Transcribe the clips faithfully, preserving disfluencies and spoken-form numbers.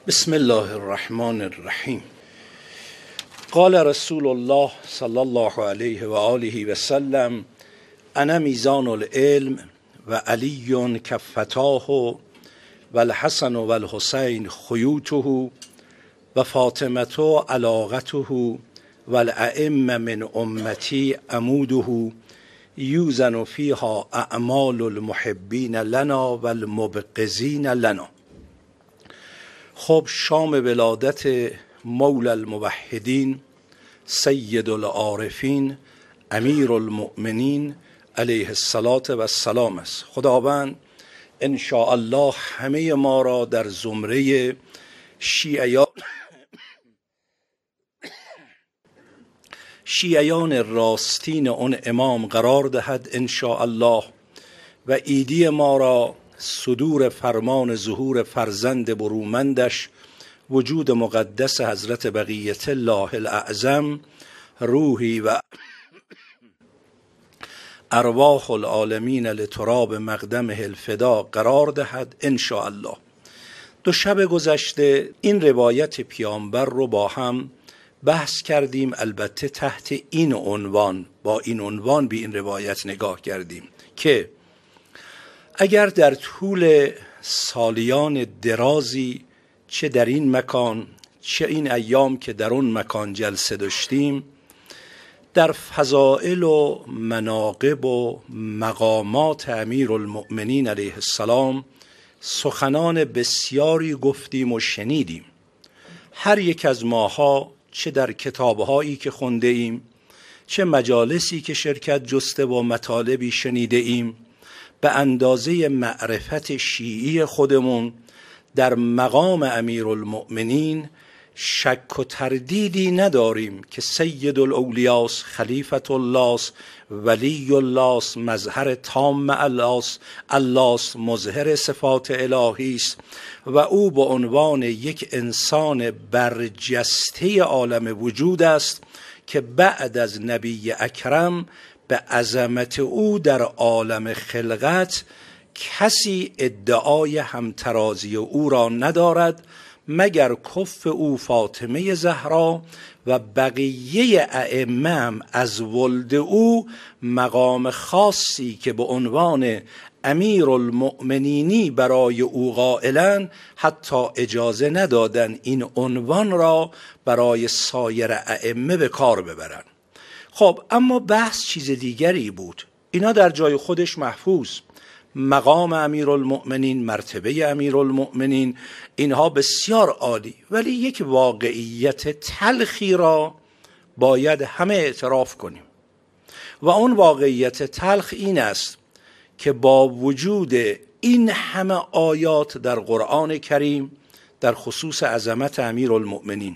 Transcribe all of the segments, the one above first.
بسم الله الرحمن الرحیم. قال رسول الله صلی الله علیه و آله و سلم: انا میزان العلم و علی کفتاه و الحسن و الحسین خیوطه و فاطمه علاقته و الائمه من امتی عموده یوزن فیها اعمال المحبین لنا و المبغضین لنا. خب شام ولادت مولا الموحدین سید العارفین امیر المؤمنین علیه الصلاة و السلام است. خداوند ان شاء الله همه ما را در زمره شیعیان شیعیان راستین اون امام قرار دهد ان شاء الله و عیدی ما را صدور فرمان ظهور فرزند برومندش وجود مقدس حضرت بقیت الله الاعظم روحی و ارواح العالمین لتراب مقدمه الفدا قرار دهد ان شاء الله. دو شب گذشته این روایت پیامبر رو با هم بحث کردیم، البته تحت این عنوان با این عنوان به این روایت نگاه کردیم که اگر در طول سالیان درازی چه در این مکان چه این ایام که در اون مکان جلسه داشتیم در فضائل و مناقب و مقامات امیر المؤمنین علیه السلام سخنان بسیاری گفتیم و شنیدیم. هر یک از ماها چه در کتابهایی که خونده ایم چه مجالسی که شرکت جسته و مطالبی شنیده ایم به اندازه معرفت شیعی خودمون در مقام امیرالمؤمنین شک و تردیدی نداریم که سید الاولیاء خلیفت الله ولی الله مظهر تام الله الله مظهر صفات الهی است و او به عنوان یک انسان برجسته عالم وجود است که بعد از نبی اکرم به عظمت او در عالم خلقت کسی ادعای همترازی او را ندارد مگر کف او فاطمه زهرا و بقیه ائمه هم از ولد او مقام خاصی که به عنوان امیر المؤمنینی برای او قائلن حتی اجازه ندادن این عنوان را برای سایر ائمه به کار ببرن. خب اما بحث چیز دیگری بود. اینا در جای خودش محفوظ، مقام امیرالمؤمنین، مرتبه امیرالمؤمنین، اینها بسیار عالی، ولی یک واقعیت تلخی را باید همه اعتراف کنیم و اون واقعیت تلخ این است که با وجود این همه آیات در قرآن کریم در خصوص عظمت امیرالمؤمنین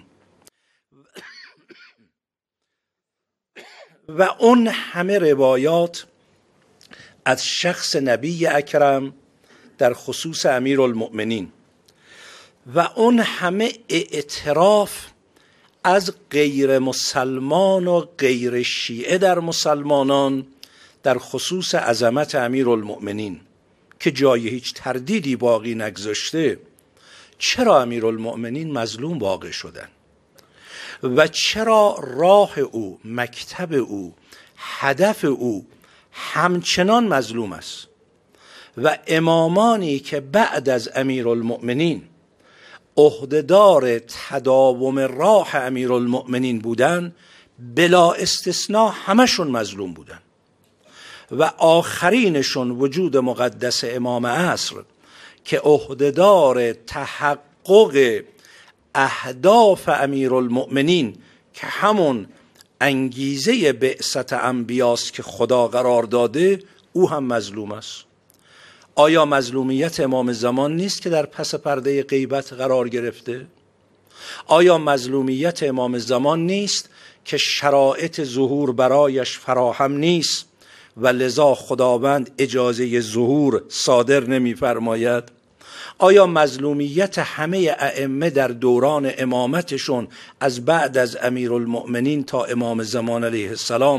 و اون همه روایات از شخص نبی اکرم در خصوص امیرالمؤمنین و اون همه اعتراف از غیر مسلمان و غیر شیعه در مسلمانان در خصوص عظمت امیرالمؤمنین که جای هیچ تردیدی باقی نگذاشته، چرا امیرالمؤمنین مظلوم واقع شدن و چرا راه او، مکتب او، هدف او همچنان مظلوم است و امامانی که بعد از امیرالمؤمنین عهدهدار تداوم راه امیرالمؤمنین بودن بلا استثناء همشون مظلوم بودن و آخرینشون وجود مقدس امام عصر که عهدهدار تحقق اهداف امیرالمؤمنین که همون انگیزه بعثت انبیاست که خدا قرار داده او هم مظلوم است. آیا مظلومیت امام زمان نیست که در پس پرده غیبت قرار گرفته؟ آیا مظلومیت امام زمان نیست که شرایط ظهور برایش فراهم نیست و لذا خداوند اجازه ظهور صادر نمی فرماید؟ آیا مظلومیت همه ائمه در دوران امامتشون از بعد از امیرالمؤمنین تا امام زمان علیه السلام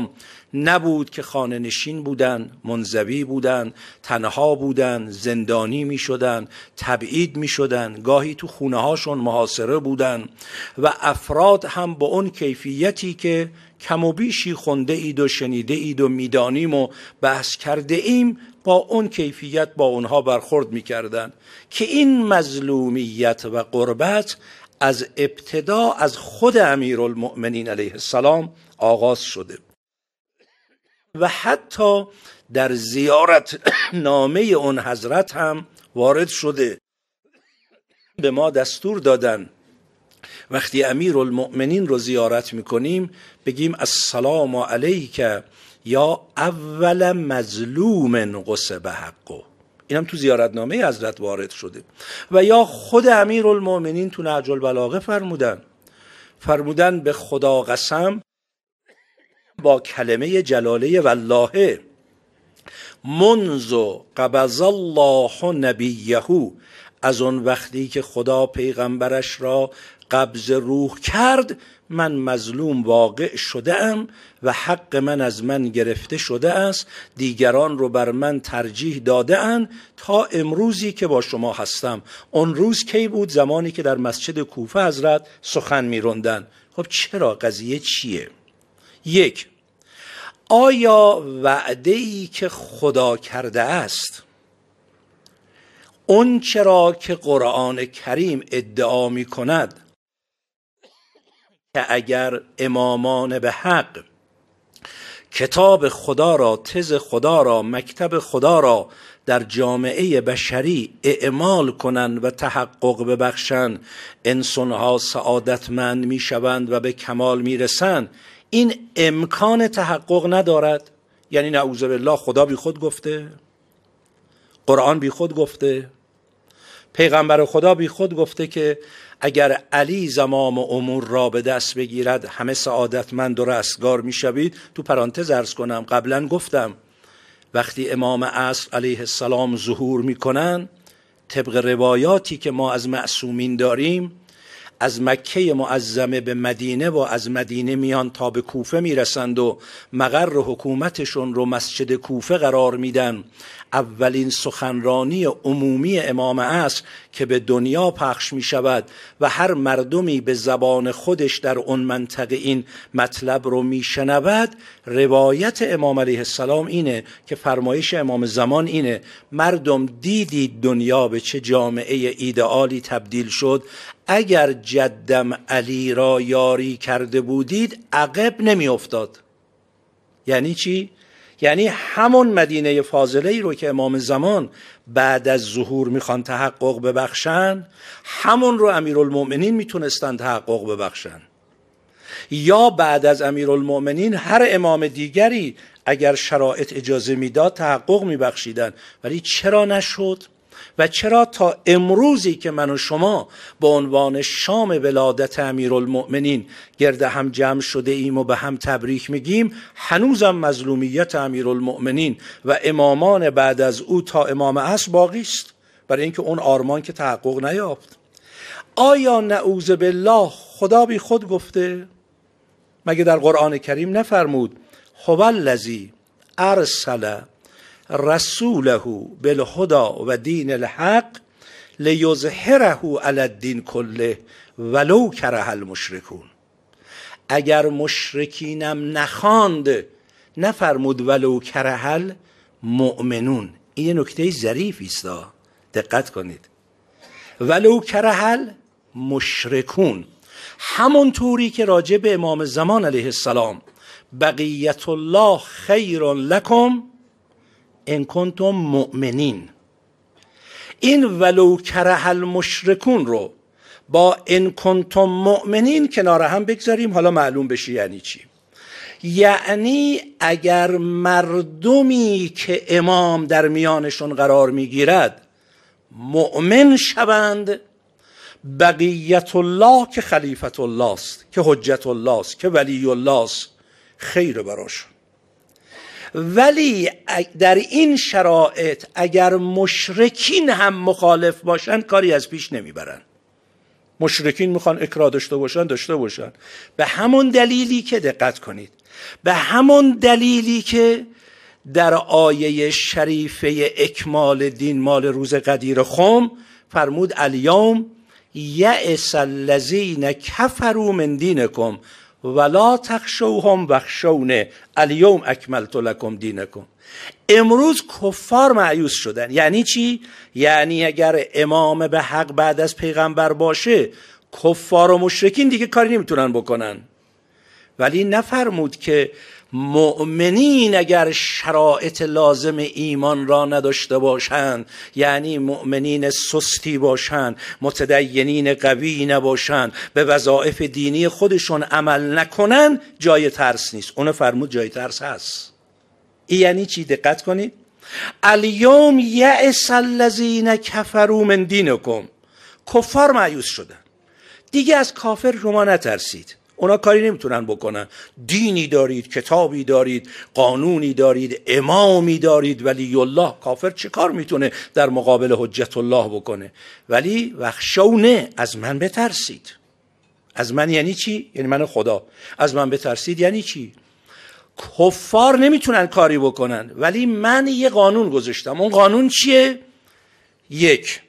نبود که خانه نشین بودن، منزوی بودن، تنها بودن، زندانی می شدن، تبعید می شدن، گاهی تو خونه هاشون محاصره بودن و افراد هم با اون کیفیتی که کم و بیشی خونده اید و شنیده اید و میدانیم و بحث کرده ایم با اون کیفیت با اونها برخورد می کردن که این مظلومیت و غربت از ابتدا از خود امیرالمؤمنین علیه السلام آغاز شده و حتی در زیارت نامه اون حضرت هم وارد شده. به ما دستور دادن وقتی امیرالمؤمنین رو زیارت میکنیم بگیم السلام علیک یا اول مظلوم غصب حقه. اینم تو زیارتنامه حضرت وارد شده. و یا خود امیرالمؤمنین تو نهج البلاغه فرمودن فرمودن به خدا قسم با کلمه جلاله والله منذ قبض الله نبیه، از اون وقتی که خدا پیغمبرش را قبض روح کرد من مظلوم واقع شده ام و حق من از من گرفته شده است، دیگران رو بر من ترجیح داده اند تا امروزی که با شما هستم. اون روز کی بود؟ زمانی که در مسجد کوفه حضرت سخن می‌راندن. خب چرا؟ قضیه چیه؟ یک، آیا وعده‌ای که خدا کرده است اون چرا که قرآن کریم ادعا می کند که اگر امامان به حق کتاب خدا را، تز خدا را، مکتب خدا را در جامعه بشری اعمال کنند و تحقق ببخشند انسانها سعادتمند می شوند و به کمال می رسند، این امکان تحقق ندارد؟ یعنی نعوذ بالله خدا بی خود گفته؟ قرآن بی خود گفته؟ پیغمبر خدا بی خود گفته که اگر علی زمام امور را به دست بگیرد همه سعادتمند و رستگار می شوید؟ تو پرانتز عرض کنم قبلا گفتم وقتی امام عصر علیه السلام ظهور می کنن، طبق روایاتی که ما از معصومین داریم، از مکه معظمه به مدینه و از مدینه میان تا به کوفه میرسند و مقر حکومتشون رو مسجد کوفه قرار میدن. اولین سخنرانی عمومی امام عصر که به دنیا پخش می شود و هر مردمی به زبان خودش در اون منطقه این مطلب رو می شنود، روایت امام علیه السلام اینه که فرمایش امام زمان اینه مردم دیدید دنیا به چه جامعه ایدئالی تبدیل شد، اگر جدم علی را یاری کرده بودید عقب نمی افتاد. یعنی چی؟ یعنی همون مدینه فاضله ای رو که امام زمان بعد از ظهور میخوان تحقق ببخشن، همون رو امیرالمؤمنین میتونستن تحقق ببخشن، یا بعد از امیرالمؤمنین هر امام دیگری اگر شرایط اجازه میداد تحقق میبخشیدن. ولی چرا نشد؟ و چرا تا امروزی که من و شما به عنوان شام ولادت امیرالمؤمنین گرد هم جمع شده ایم و به هم تبریک میگیم، هنوزم مظلومیت امیرالمؤمنین و امامان بعد از او تا امام عصر باقی است، برای اینکه اون آرمان که تحقق نیافت. آیا نعوذ بالله خدا بی خود گفته؟ مگه در قرآن کریم نفرمود هو الذی ارسل رسوله بالهدى و دین الحق لیظهره علی الدین کله ولو کره المشرکون؟ اگر مشرکینم نخواند نفرمود ولو کره المؤمنون. این یه نکته ظریفی است، دقت کنید. ولو کره المشرکون، همون طوری که راجع به امام زمان علیه السلام بقیت الله خیر لکم ان کنتم مؤمنین، این ولو کره المشرکون رو با ان کنتم مؤمنین کنار هم بگذاریم، حالا معلوم بشه یعنی چی. یعنی اگر مردمی که امام در میانشون قرار میگیرد مؤمن شوند، بقیت الله که خلیفت الله است، که حجت الله است، که ولی الله است، خیر براشون. ولی در این شرایط اگر مشرکین هم مخالف باشن کاری از پیش نمیبرن. مشرکین میخوان اکراه داشته باشن داشته باشن. به همون دلیلی که دقت کنید، به همون دلیلی که در آیه شریفه اکمال دین مال روز قدیر خم فرمود الیوم یئس الذین کفروا من دینکم ولا تخشوهم واخشون الیوم اکملت لکم دینکم. امروز کفار مایوس شدن. یعنی چی؟ یعنی اگر امام به حق بعد از پیغمبر باشه کفار و مشرکین دیگه کاری نمیتونن بکنن. ولی نفرمود که مؤمنین اگر شرایط لازم ایمان را نداشته باشند، یعنی مؤمنین سستی باشند، متدینین قوی نباشند، به وظایف دینی خودشون عمل نکنن، جای ترس نیست. اون فرمود جای ترس هست. این یعنی چی؟ دقت کنید. الیوم یئس الذین کفروا من دینکم. کفار مایوس شدن، دیگه از کافر شما نترسید، اونا کاری نمیتونن بکنن. دینی دارید، کتابی دارید، قانونی دارید، امامی دارید، ولی الله کافر چه کار میتونه در مقابل حجت الله بکنه؟ ولی وخشونه، از من بترسید. از من یعنی چی؟ یعنی من خدا. از من بترسید یعنی چی؟ کفار نمیتونن کاری بکنن، ولی من یه قانون گذاشتم. اون قانون چیه؟ یک،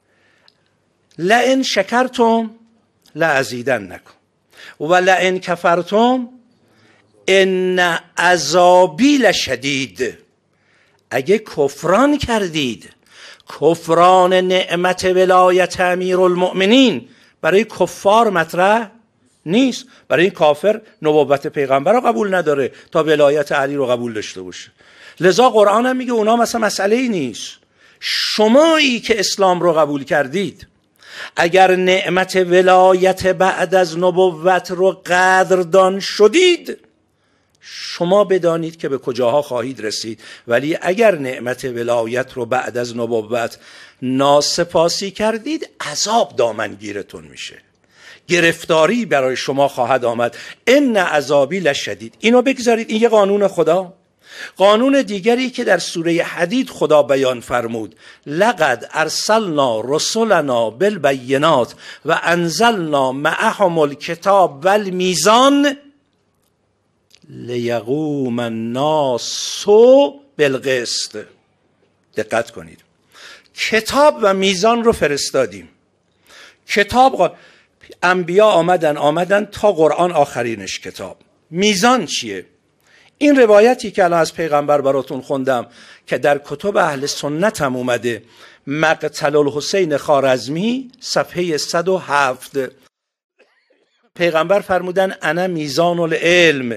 لئن شکرتم لازیدنکم و لئن کفرتم ان عذابی لشدید. اگه کفران کردید، کفران نعمت ولایت امیرالمؤمنین برای کفار مطرح نیست. برای این کافر نبوت پیغمبر رو قبول نداره تا ولایت علی رو قبول داشته باشه. لذا قرآن هم میگه اونا مثلا مسئله ای نیست. شمایی که اسلام رو قبول کردید، اگر نعمت ولایت بعد از نبوت رو قدردان شدید، شما بدانید که به کجاها خواهید رسید. ولی اگر نعمت ولایت رو بعد از نبوت ناسپاسی کردید، عذاب دامنگیرتون میشه، گرفتاری برای شما خواهد آمد. ان عذابی لشدید. اینو بگذارید، این یه قانون خدا. قانون دیگری که در سوره حدید خدا بیان فرمود، لقد ارسلنا رسلنا بالبینات و انزلنا معهم الکتاب والمیزان لیقوم الناس بالقسط. دقت کنید، کتاب و میزان رو فرستادیم. کتاب انبیا آمدن آمدن تا قرآن آخرینش کتاب. میزان چیه؟ این روایتی که الان از پیغمبر براتون خوندم که در کتب اهل سنت هم اومده، مقتل الحسین خوارزمی صفحه صد و هفت، پیغمبر فرمودن انا میزان العلم.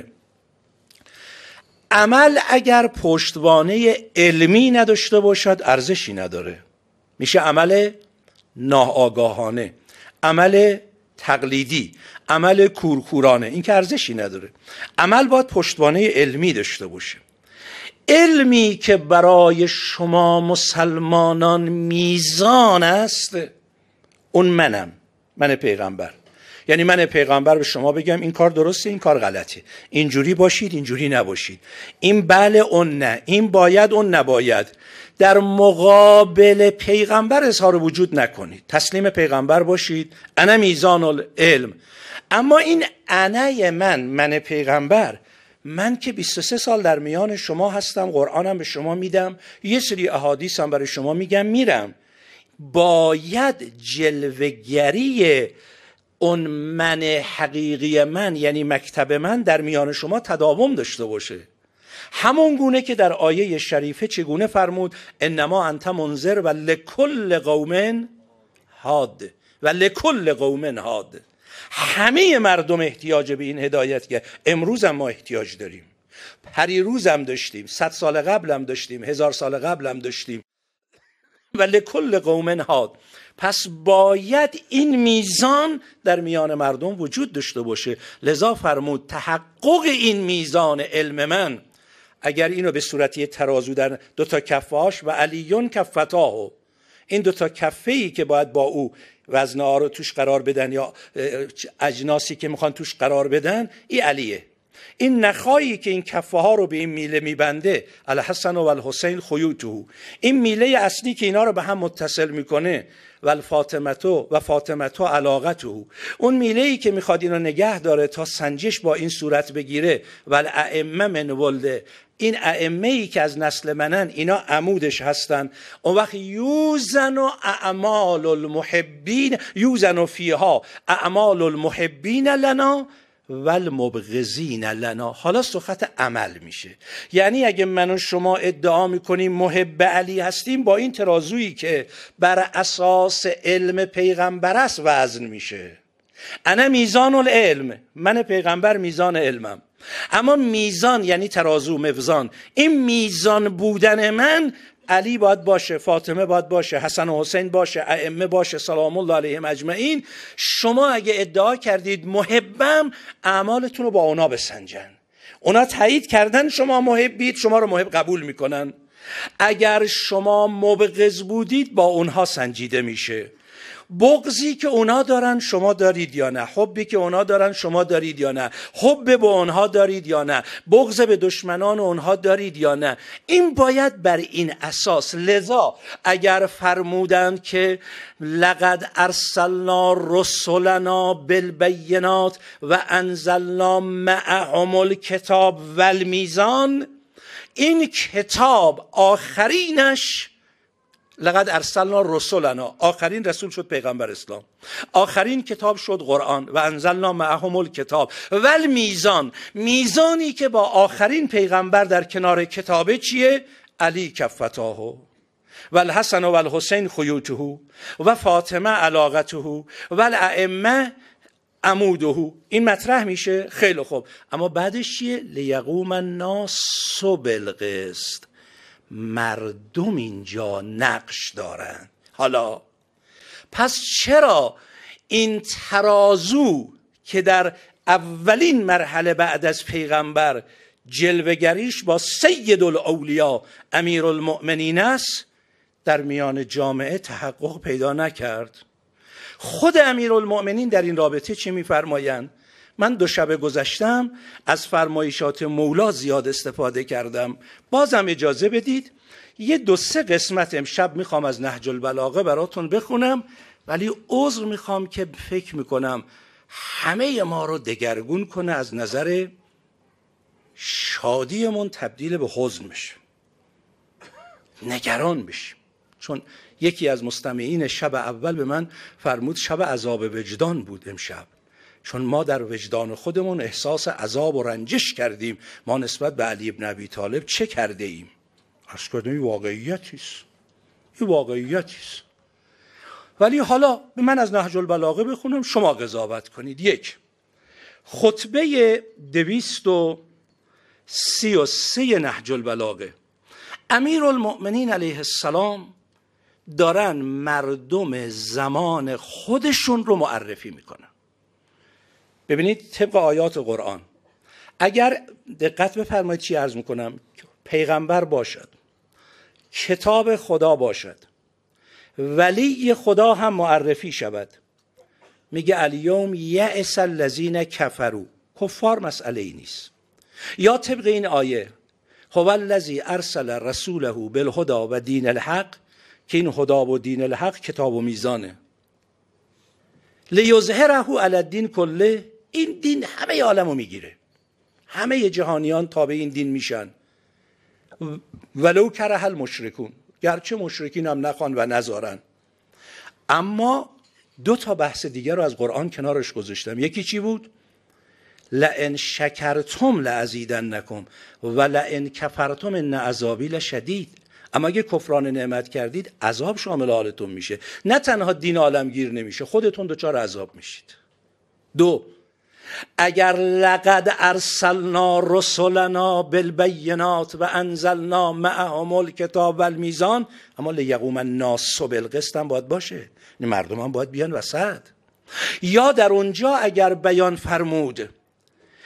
عمل اگر پشتوانه علمی نداشته باشد ارزشی نداره، میشه عمل ناآگاهانه، عمل تقلیدی، عمل کورکورانه. این که ارزشی نداره. عمل باید پشتوانه علمی داشته باشه. علمی که برای شما مسلمانان میزان است، اون منم، من پیغمبر. یعنی من پیغمبر به شما بگم این کار درسته، این کار غلطه، اینجوری باشید، اینجوری نباشید، این بله اون نه، این باید اون نباید. در مقابل پیغمبر اظهار وجود نکنید، تسلیم پیغمبر باشید. انا میزان العلم. اما این انای من، من پیغمبر، من که بیست و سه سال در میان شما هستم، قرآنم به شما میدم، یه سری احادیث هم برای شما میگم، میرم. باید جلوه‌گری اون من حقیقی من، یعنی مکتب من، در میان شما تداوم داشته باشه. همون گونه که در آیه شریفه چگونه فرمود انما انت منذر و لکل قوم هاد و لکل قوم هاد. همه مردم احتیاج به این هدایت که امروز هم ما احتیاج داریم، پریروز هم داشتیم، صد سال قبل هم داشتیم، هزار سال قبل هم داشتیم. و لکل قوم هاد. پس باید این میزان در میان مردم وجود داشته باشه. لذا فرمود تحقق این میزان علم من، اگر اینو به صورتی ترازو در دو تا کفهاش و علیون کفتاه، این دو تا کفه‌ای که باید با او وزنه ها رو توش قرار بدن یا اجناسی که میخوان توش قرار بدن، این علیه. این نخایی که این کفه ها رو به این میله میبنده، الحسن و الحسین خیوطه، این میله اصلی که اینا رو به هم متصل میکنه، و الفاطمتو و فاطمتو علاقته، اون میله ای که میخواد اینو نگه داره تا سنجش با این صورت بگیره، و الائمه من ولده، این ائمه ای که از نسل منن اینا عمودش هستن. اون وقت یوزن و اعمال المحبین، یوزن و فیها اعمال المحبین لنا و المبغضین لنا. حالا سخت عمل میشه. یعنی اگه من و شما ادعا میکنیم محب علی هستیم، با این ترازویی که بر اساس علم پیغمبر است وزن میشه. انا میزان العلم، من پیغمبر میزان علمم. اما میزان یعنی ترازو، موزان. این میزان بودن من، علی باید باشه، فاطمه باید باشه، حسن و حسین باشه، ائمه باشه سلام الله علیهم اجمعین. شما اگه ادعا کردید محبم، اعمالتون رو با اونا بسنجن. اونا تایید کردن شما محبید، شما رو محب قبول میکنن. اگر شما مبغض بودید، با اونها سنجیده میشه. بغضی که اونا دارن شما دارید یا نه، حبی که اونا دارن شما دارید یا نه، حب به اونها دارید یا نه، بغض به دشمنان اونها دارید یا نه. این باید بر این اساس. لذا اگر فرمودند که لقد ارسلنا رسلنا بالبینات و انزلنا معهم الکتاب والمیزان، این کتاب آخرینش لقد ارسلنا رسولنا، آخرین رسول شد پیغمبر اسلام، آخرین کتاب شد قرآن، و انزلنا معهم الکتاب والمیزان، میزانی که با آخرین پیغمبر در کنار کتابه چیه؟ علی کفتاه و الحسن و الحسین خیوطه و فاطمه علاقته و الائمه عموده. این مطرح میشه. خیلی خوب، اما بعدش چیه؟ لیقوم الناس بالقسط، مردم اینجا نقش دارن. حالا پس چرا این ترازو که در اولین مرحله بعد از پیغمبر جلوه‌گریش با سید الاولیا امیر المؤمنین است، در میان جامعه تحقق پیدا نکرد؟ خود امیر المؤمنین در این رابطه چه میفرمایند؟ من دو شب گذشتم از فرمایشات مولا زیاد استفاده کردم. بازم اجازه بدید یه دو سه قسمت امشب میخوام از نهج البلاغه براتون بخونم، ولی عذر میخوام که فکر میکنم همه ما رو دگرگون کنه، از نظر شادیمون تبدیل به حزن بشه، نگران بشیم. چون یکی از مستمعین شب اول به من فرمود شب عذاب وجدان بود امشب، چون ما در وجدان خودمون احساس عذاب و رنجش کردیم. ما نسبت به علی ابن ابی طالب چه کرده ایم؟ عرض کردم این واقعیتیست، این واقعیتیست. ولی حالا به من از نهج البلاغه بخونم، شما قضاوت کنید. یک، خطبه دویست و سی و سه نهج البلاغه، امیر المؤمنین علیه السلام دارن مردم زمان خودشون رو معرفی میکنن. ببینید طبق آیات قرآن، اگر دقت بفرمایید چی عرض میکنم، پیغمبر باشد، کتاب خدا باشد، ولی خدا هم معرفی شود، میگه الیوم یأس الذین کفروا، کفار مسئله ای نیست. یا طبق این آیه هو الذی ارسل رسوله بالهدی و دین الحق، که این هدا و دین الحق کتاب و میزانه، لیظهره علی الدین کله، این دین همه عالمو میگیره، همه جهانیان تابع این دین میشن، ولو کره المشرکون، گرچه مشرکین هم نخوان و نذارن. اما دو تا بحث دیگر رو از قرآن کنارش گذاشتم. یکی چی بود؟ لئن شکرتم لازیدنکم و لئن کفرتم ان عذابی لشدید. اما اگه کفران نعمت کردید عذاب شامل حالتون میشه، نه تنها دین عالمگیر نمیشه، خودتون دچار عذاب میشید. دو، اگر لقد ارسلنا رسلنا بالبینات و انزلنا معهم الکتاب والمیزان، اما لیقوم الناس بالقسط هم باید باشه، مردم هم باید بیان وسط. یا در اونجا اگر بیان فرمود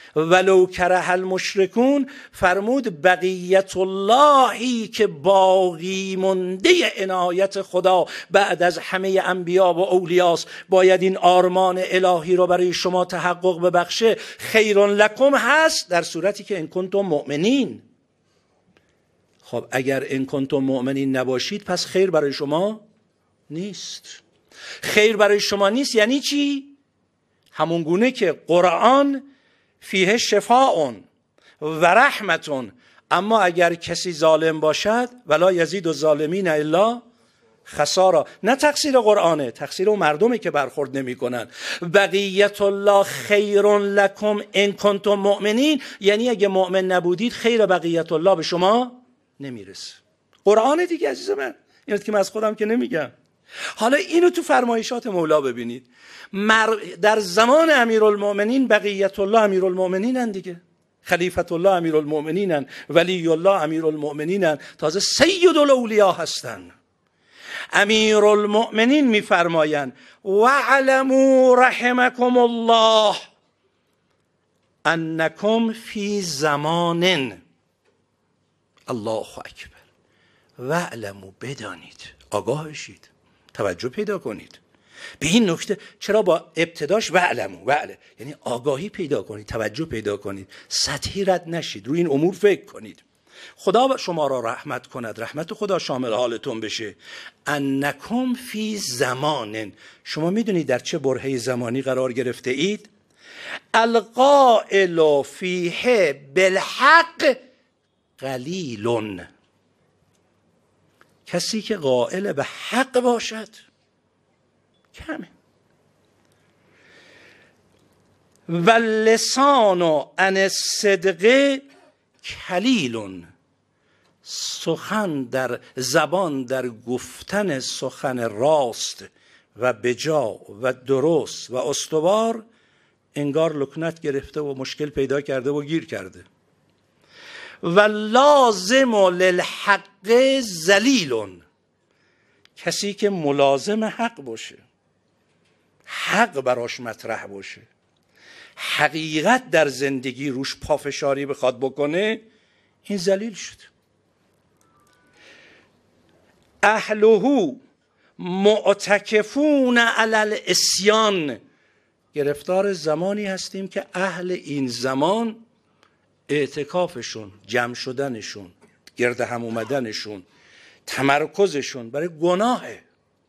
ولو کره المشرکون فرمود بقیت اللهی که باقی مونده عنایت خدا بعد از همه انبیا و اولیاست باید این آرمان الهی رو برای شما تحقق ببخشه، خیر لکم هست در صورتی که ان کنتم مؤمنین. خب اگر ان کنتم مؤمنین نباشید پس خیر برای شما نیست. خیر برای شما نیست یعنی چی؟ همون گونه که قرآن فیه شفاء و رحمتون، اما اگر کسی ظالم باشد ولا یزید الظالمین الا خسارا. نه تقصیر قرآنه، تقصیر اون مردمی که برخورد نمی کنن. بقیت الله خیر لکم ان کنتم مؤمنین یعنی اگه مؤمن نبودید خیر بقیت الله به شما نمیرسه. قرآن دیگه عزیز من، اینو که من از خودم که نمیگم. حالا اینو تو فرمایشات مولا ببینید. مر... در زمان امیرالمؤمنین بقیت الله امیرالمؤمنینن دیگه، خلیفت الله امیرالمؤمنینن، ولی الله امیرالمؤمنینن، تازه سید الاولیا هستن. امیرالمؤمنین میفرمایند وعلموا رحمکم الله انکم فی زمان، الله اکبر، وعلموا بدانید، آگاه بشید، توجه پیدا کنید به این نکته. چرا با ابتداش وعلموا، وعله یعنی آگاهی پیدا کنید، توجه پیدا کنید، سطحی رد نشید، روی این امور فکر کنید. خدا شما را رحمت کند، رحمت خدا شامل حالتون بشه. انکم فی زمان، شما میدونید در چه برهه زمانی قرار گرفته اید؟ القائل فیه بالحق قلیل، کسی که قائل به حق باشد کمه. و لسان عن الصدق کلیل، سخن در زبان در گفتن سخن راست و بجا و درست و استوار انگار لکنت گرفته و مشکل پیدا کرده و گیر کرده. و لازم للحق ذلیل، کسی که ملازم حق باشه، حق براش مطرح باشه، حقیقت در زندگی روش پافشاری بخواد بکنه، این ذلیل شد. اهلهو معتکفون علی العصیان، گرفتار زمانی هستیم که اهل این زمان اعتکافشون، جمع شدنشون، گرد هم اومدنشون، تمرکزشون برای گناهه.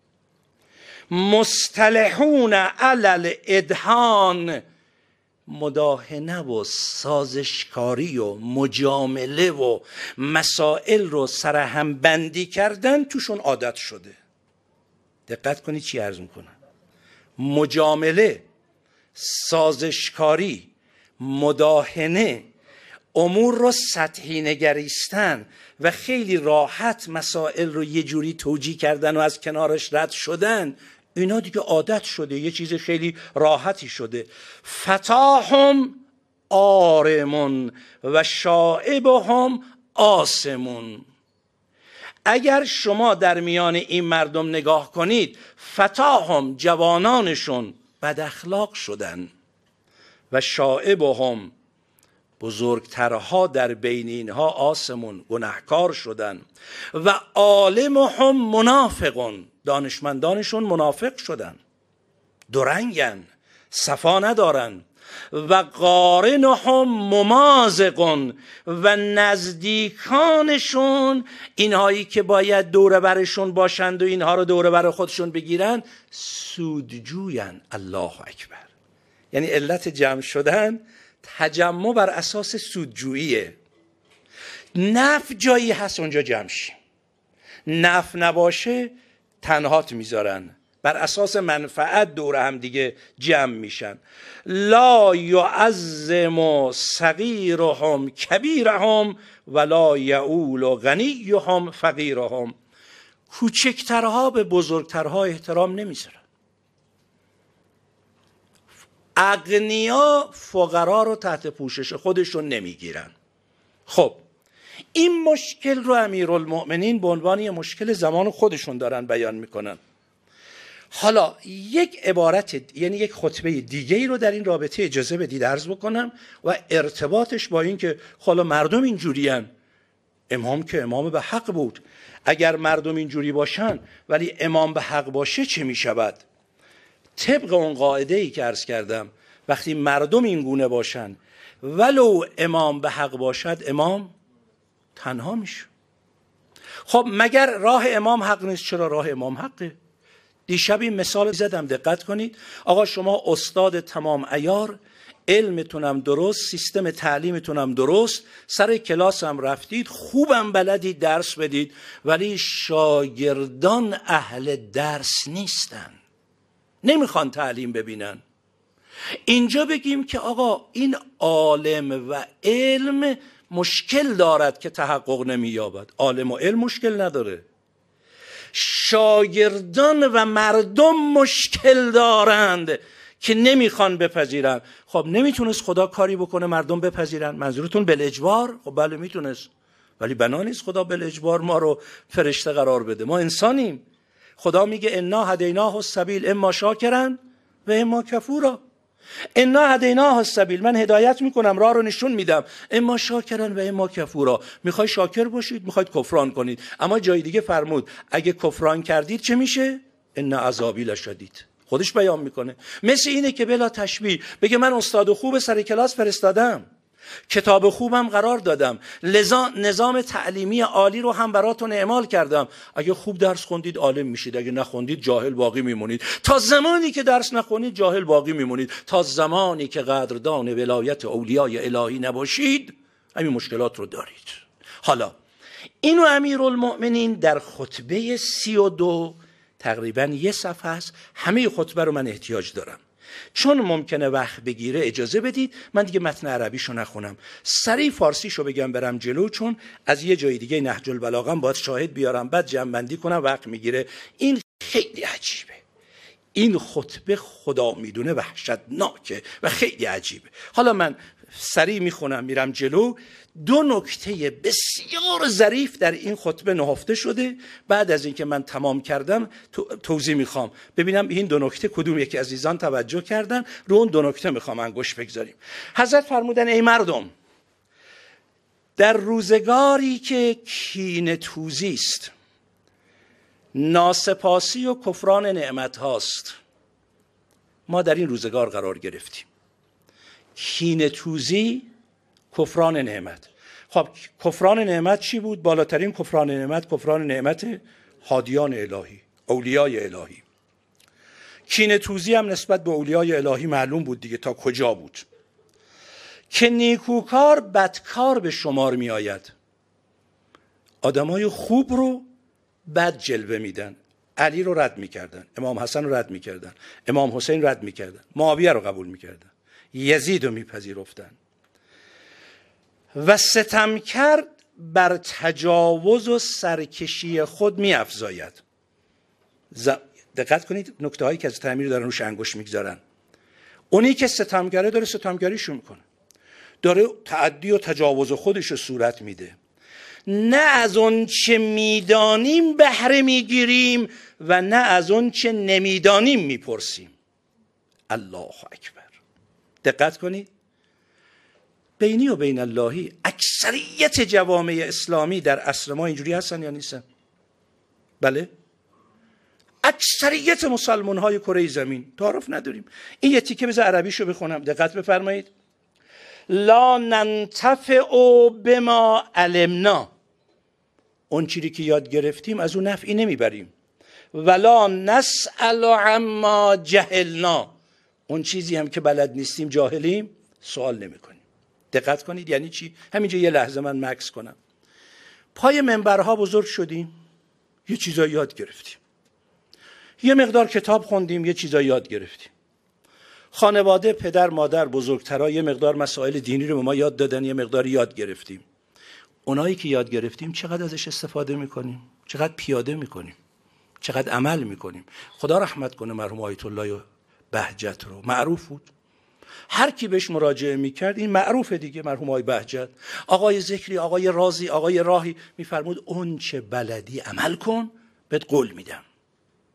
مصطلحون علی الادهان، مداهنه و سازشکاری و مجامله و مسائل رو سرهم بندی کردن توشون عادت شده. دقت کنید چی عرض میکنم. مجامله، سازشکاری، مداهنه، امور رو سطحی نگریستن و خیلی راحت مسائل رو یه جوری توجیه کردن و از کنارش رد شدن، اینا دیگه عادت شده، یه چیز خیلی راحتی شده. فتاهم آرمون و شائبهم آسمون. اگر شما در میان این مردم نگاه کنید، فتاهم جوانانشون بد اخلاق شدن و شائبهم بزرگترها در بین اینها آسمون گناهکار شدن و عالمهم منافقون، دانشمندانشون منافق شدن، درنگن، صفا ندارن. و قارنهم ممازقون، و نزدیکانشون، اینهایی که باید دوره برشون باشند و اینها رو دوره بر خودشون بگیرن، سودجوین. الله اکبر. یعنی علت جمع شدن تجمع بر اساس سودجوییه. نفع جایی هست اونجا جمع شی، نفع نباشه تنهات میذارن، بر اساس منفعت دور هم دیگه جمع میشن. لا یعظم صغیرهم کبیرهم ولا یعول غنیهم فقیرهم. کوچکترها به بزرگترها احترام نمیذارن. اغنیا فقرا رو تحت پوشش خودشون نمیگیرن. خب این مشکل رو امیرالمؤمنین به عنوان یه مشکل زمان خودشون دارن بیان میکنن. حالا یک عبارت، یعنی یک خطبه دیگه ای رو در این رابطه اجازه بدید عرض بکنم و ارتباطش با این که حالا مردم اینجورین. امام که امام به حق بود. اگر مردم اینجوری باشن ولی امام به حق باشه چه می شود؟ طبق اون قاعده ای که عرض کردم، وقتی مردم این گونه باشن ولو امام به حق باشد، امام تنها میشه. خب مگر راه امام حق نیست؟ چرا راه امام حقه؟ دیشب این مثال زدم، دقت کنید. آقا شما استاد تمام عیار، علمتونم درست، سیستم تعلیمتونم درست، سر کلاس هم رفتید، خوبم بلدید درس بدید، ولی شاگردان اهل درس نیستن، نمیخوان تعلیم ببینن. اینجا بگیم که آقا این عالم و علم مشکل دارد که تحقق نمییابد. عالم و علم مشکل نداره، شاگردان و مردم مشکل دارند که نمیخوان بپذیرن. خب نمیتونست خدا کاری بکنه مردم بپذیرن؟ منظورتون بالاجبار؟ خب بله میتونست، ولی بنا نیست خدا بالاجبار ما رو فرشته قرار بده. ما انسانیم. خدا میگه انا هدیناه السبیل اما شاکرا و اما کفورا. انا هدیناه السبیل، من هدایت میکنم، راه رو نشون میدم، اما شاکرا و اما کفورا. میخوای شاکر باشید، میخواید کفران کنید. اما جای دیگه فرمود اگه کفران کردید چه میشه؟ ان عذابی لشدید. خودش بیان میکنه. مثل اینه که بلا تشبیه بگه من استاد خوب سر کلاس فرستادم، کتاب خوبم قرار دادم، لذا نظام تعلیمی عالی رو هم براتون اعمال کردم. اگه خوب درس خوندید عالم میشید، اگه نخوندید جاهل باقی میمونید. تا زمانی که درس نخونید جاهل باقی میمونید. تا زمانی که قدردان ولایت اولیای الهی نباشید همین مشکلات رو دارید. حالا اینو امیرالمؤمنین در خطبه سی و دو تقریبا یه صفحه است. همه خطبه رو من احتیاج دارم، چون ممکنه وقت بگیره اجازه بدید من دیگه متن عربیشو نخونم، سریع فارسیشو بگم برم جلو، چون از یه جای دیگه نهج البلاغه باید شاهد بیارم، بعد جمع بندی کنم، وقت میگیره. این خیلی عجیبه. این خطبه خدا میدونه وحشتناکه و خیلی عجیبه. حالا من سریع میخونم میرم جلو. دو نکته بسیار ظریف در این خطبه نهفته شده. بعد از اینکه من تمام کردم توضیح میخوام، ببینم این دو نکته کدوم یکی عزیزان توجه کردن. رو اون دو نکته میخوام انگشت بگذاریم. حضرت فرمودن ای مردم، در روزگاری که کینه توزی است، ناسپاسی و کفران نعمت هاست، ما در این روزگار قرار گرفتیم. کینه توزی، کفران نعمت. خب کفران نعمت چی بود؟ بالاترین کفران نعمت کفران نعمت هادیان الهی، اولیای الهی. کینه توزی هم نسبت به اولیای الهی معلوم بود دیگه تا کجا بود. که نیکوکار بدکار به شمار می آید. آدمای خوب رو بد جلوه میدن. علی رو رد میکردن، امام حسن رو رد میکردن، امام حسین رد میکردن، معاویه رو قبول میکردن، یزید رو میپذیرفتن. و ستمکر بر تجاوز و سرکشی خود میافزاید. ز... دقت کنید نکته هایی که از تعمیر دارن روش انگشت میگذارن. اونی که ستمگره داره ستمگریشو میکنه، داره تعدی و تجاوز خودش رو صورت میده. نه از اون چه میدانیم بهره میگیریم و نه از اون چه نمیدانیم میپرسیم. الله اکبر. دقت کنید، بینی و بین اللهی اکثریت جوامع اسلامی در عصر ما اینجوری هستن یا نیستن؟ بله، اکثریت مسلمان های کره زمین، تعارف نداریم. این یه تیکه بذار عربیشو بخونم، دقت بفرمایید. لا ننتفع بما علمنا، اون چیزی که یاد گرفتیم از اون نفعی نمیبریم. ولا نسأل عما جهلنا، اون چیزی هم که بلد نیستیم، جاهلیم، سوال نمی کنیم. دقت کنید یعنی چی؟ همینجا یه لحظه من مکث کنم. پای منبرها بزرگ شدیم، یه چیزایی یاد گرفتیم، یه مقدار کتاب خوندیم، یه چیزایی یاد گرفتیم. خانواده، پدر، مادر، بزرگترها یه مقدار مسائل دینی رو به ما یاد دادن، یه مقدار یاد گرفتیم. اونایی که یاد گرفتیم چقدر ازش استفاده میکنیم؟ چقدر پیاده میکنیم؟ چقدر عمل میکنیم؟ خدا رحمت کنه مرحوم آیت الله بهجت رو، معروف بود، هر کی بهش مراجعه میکرد این معروفه دیگه، مرحوم آقای بهجت، آقای ذکری، آقای رازی، آقای راهی، میفرمود اون چه بلدی عمل کن بهت قول میدم.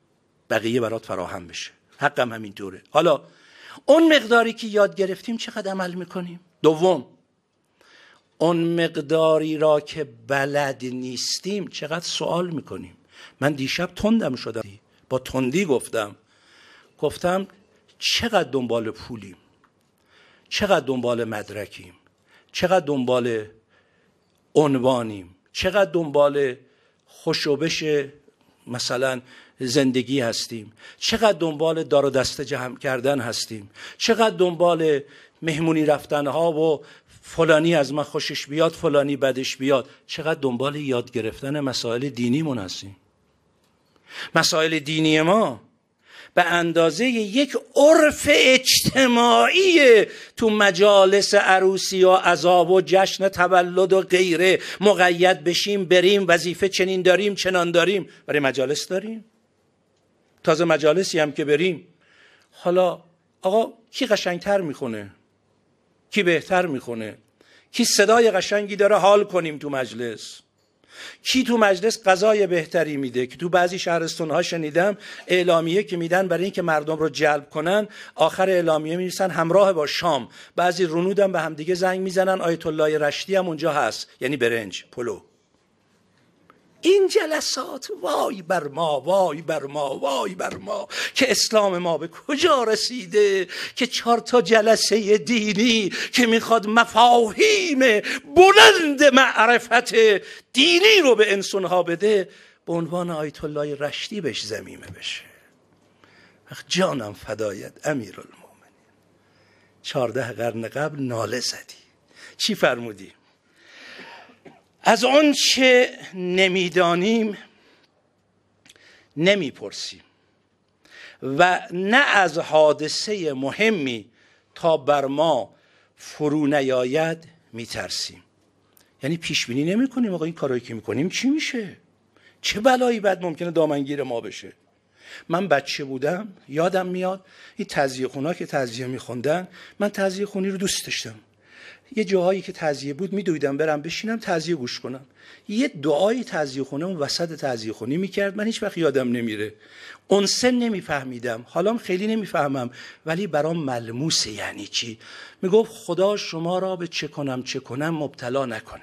بقیه برات فراهم بشه. حقم همینطوره. حالا اون مقداری که یاد گرفتیم چقدر عمل میکنیم؟ دوم، اون مقداری را که بلد نیستیم چقدر سوال میکنیم؟ من دیشب تندم شدم، با تندی گفتم گفتم چقدر دنبال پولیم، چقدر دنبال مدرکیم، چقدر دنبال عنوانیم، چقدر دنبال خوشوبش مثلا زندگی هستیم، چقدر دنبال دار و دسته جمع کردن هستیم، چقدر دنبال مهمونی رفتن ها و فلانی از من خوشش بیاد فلانی بدش بیاد، چقدر دنبال یاد گرفتن مسائل دینیمون هستیم. مسائل دینی ما به اندازه یک عرف اجتماعی تو مجالس عروسی و عزا و جشن تولد و غیره مقید بشیم بریم، وظیفه چنین داریم چنان داریم، برای مجالس داریم. تازه مجالسی هم که بریم، حالا آقا کی قشنگتر میخونه، کی بهتر میخونه، کی صدای قشنگی داره حال کنیم تو مجلس، کی تو مجلس غذای بهتری میده. که تو بعضی شهرستان‌ها شنیدم اعلامیه که میدن برای اینکه مردم رو جلب کنن، آخر اعلامیه می‌نویسن همراه با شام. بعضی رنودم به هم دیگه زنگ میزنن آیت الله رشدی هم اونجا هست، یعنی برنج پلو. این جلسات وای بر ما، وای بر ما، وای بر ما که اسلام ما به کجا رسیده که چهار تا جلسه دینی که میخواد مفاهیم بلند معرفت دینی رو به انسانها بده به عنوان آیت الله رشدی بهش ضمیمه بشه. جانم فدایت امیرالمومنین، چهارده قرن قبل ناله زدی، چی فرمودی؟ از آن چه نمیدانیم نمیپرسیم و نه از حادثه مهمی تا بر ما فرو نیاید میترسیم. یعنی پیش بینی نمی کنیم آقا این کارایی که میکنیم چی میشه، چه بلایی بعد ممکنه دامنگیر ما بشه. من بچه بودم یادم میاد این تعزیه خونا که تعزیه میخوندن، من تعزیه خونی رو دوست داشتم. یه جاهایی که تعزیه بود میدویدم برم بشینم تعزیه گوش کنم. یه دعای تعزیه خونه اون وسط تعزیه خونی میکرد، من هیچ وقت یادم نمیره. اون سن نمیفهمیدم، حالا خیلی نمیفهمم، ولی برام ملموسه. یعنی چی؟ میگفت خدا شما را به چه کنم چه کنم مبتلا نکنه.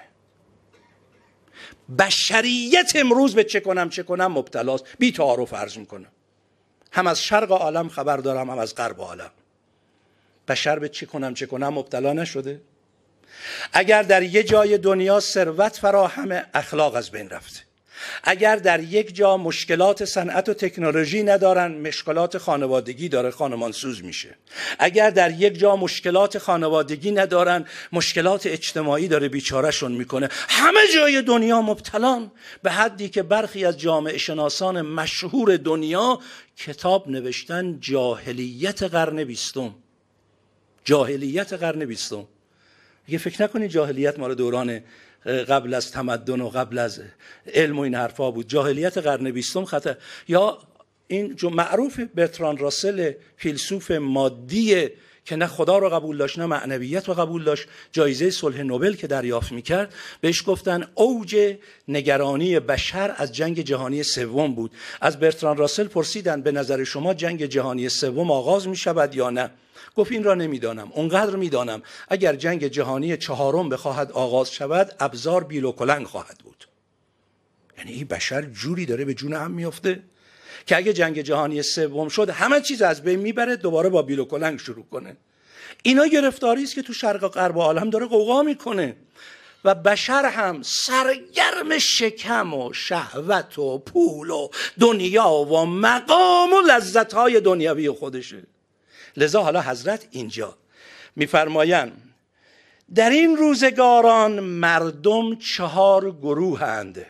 بشریت امروز به چه کنم چه کنم مبتلاست، بی تعارف عرض میکنم. هم از شرق عالم خبر دارم هم از غرب عالم. بشر به چه کنم چه کنم مبتلا نشده؟ اگر در یک جای دنیا ثروت فراهم، اخلاق از بین رفته. اگر در یک جا مشکلات صنعت و تکنولوژی ندارن، مشکلات خانوادگی داره، خانمانسوز میشه. اگر در یک جا مشکلات خانوادگی ندارن، مشکلات اجتماعی داره، بیچارهشون میکنه. همه جای دنیا مبتلان، به حدی که برخی از جامعه شناسان مشهور دنیا کتاب نوشتن جاهلیت قرن بیستم. جاهلیت قرن بیستم. اگه فکر نکنید جاهلیت مال دوران قبل از تمدن و قبل از علم و این حرفا بود. جاهلیت قرن بیستم خطر. یا این جو معروف برتراند راسل فیلسوف مادی که نه خدا رو قبول داشت نه معنویت رو قبول داشت، جایزه صلح نوبل که دریافت میکرد، بهش گفتن اوج نگرانی بشر از جنگ جهانی سوم بود. از برتراند راسل پرسیدن به نظر شما جنگ جهانی سوم آغاز میشود یا نه؟ گفت این را نمیدانم، اونقدر میدانم اگر جنگ جهانی چهارم بخواهد آغاز شود ابزار بیل و کلنگ خواهد بود. یعنی این بشر جوری داره به جون هم میفته که اگه جنگ جهانی سوم شد همه چیز از بین میبره، دوباره با بیل و کلنگ شروع کنه. اینا گرفتاری است که تو شرق و غرب عالم داره قوقا میکنه و بشر هم سرگرم شکم و شهوت و پول و دنیا و مقام و لذت‌های دنیوی خودشه. لذا حالا حضرت اینجا میفرمایند در این روزگاران مردم چهار گروه اند.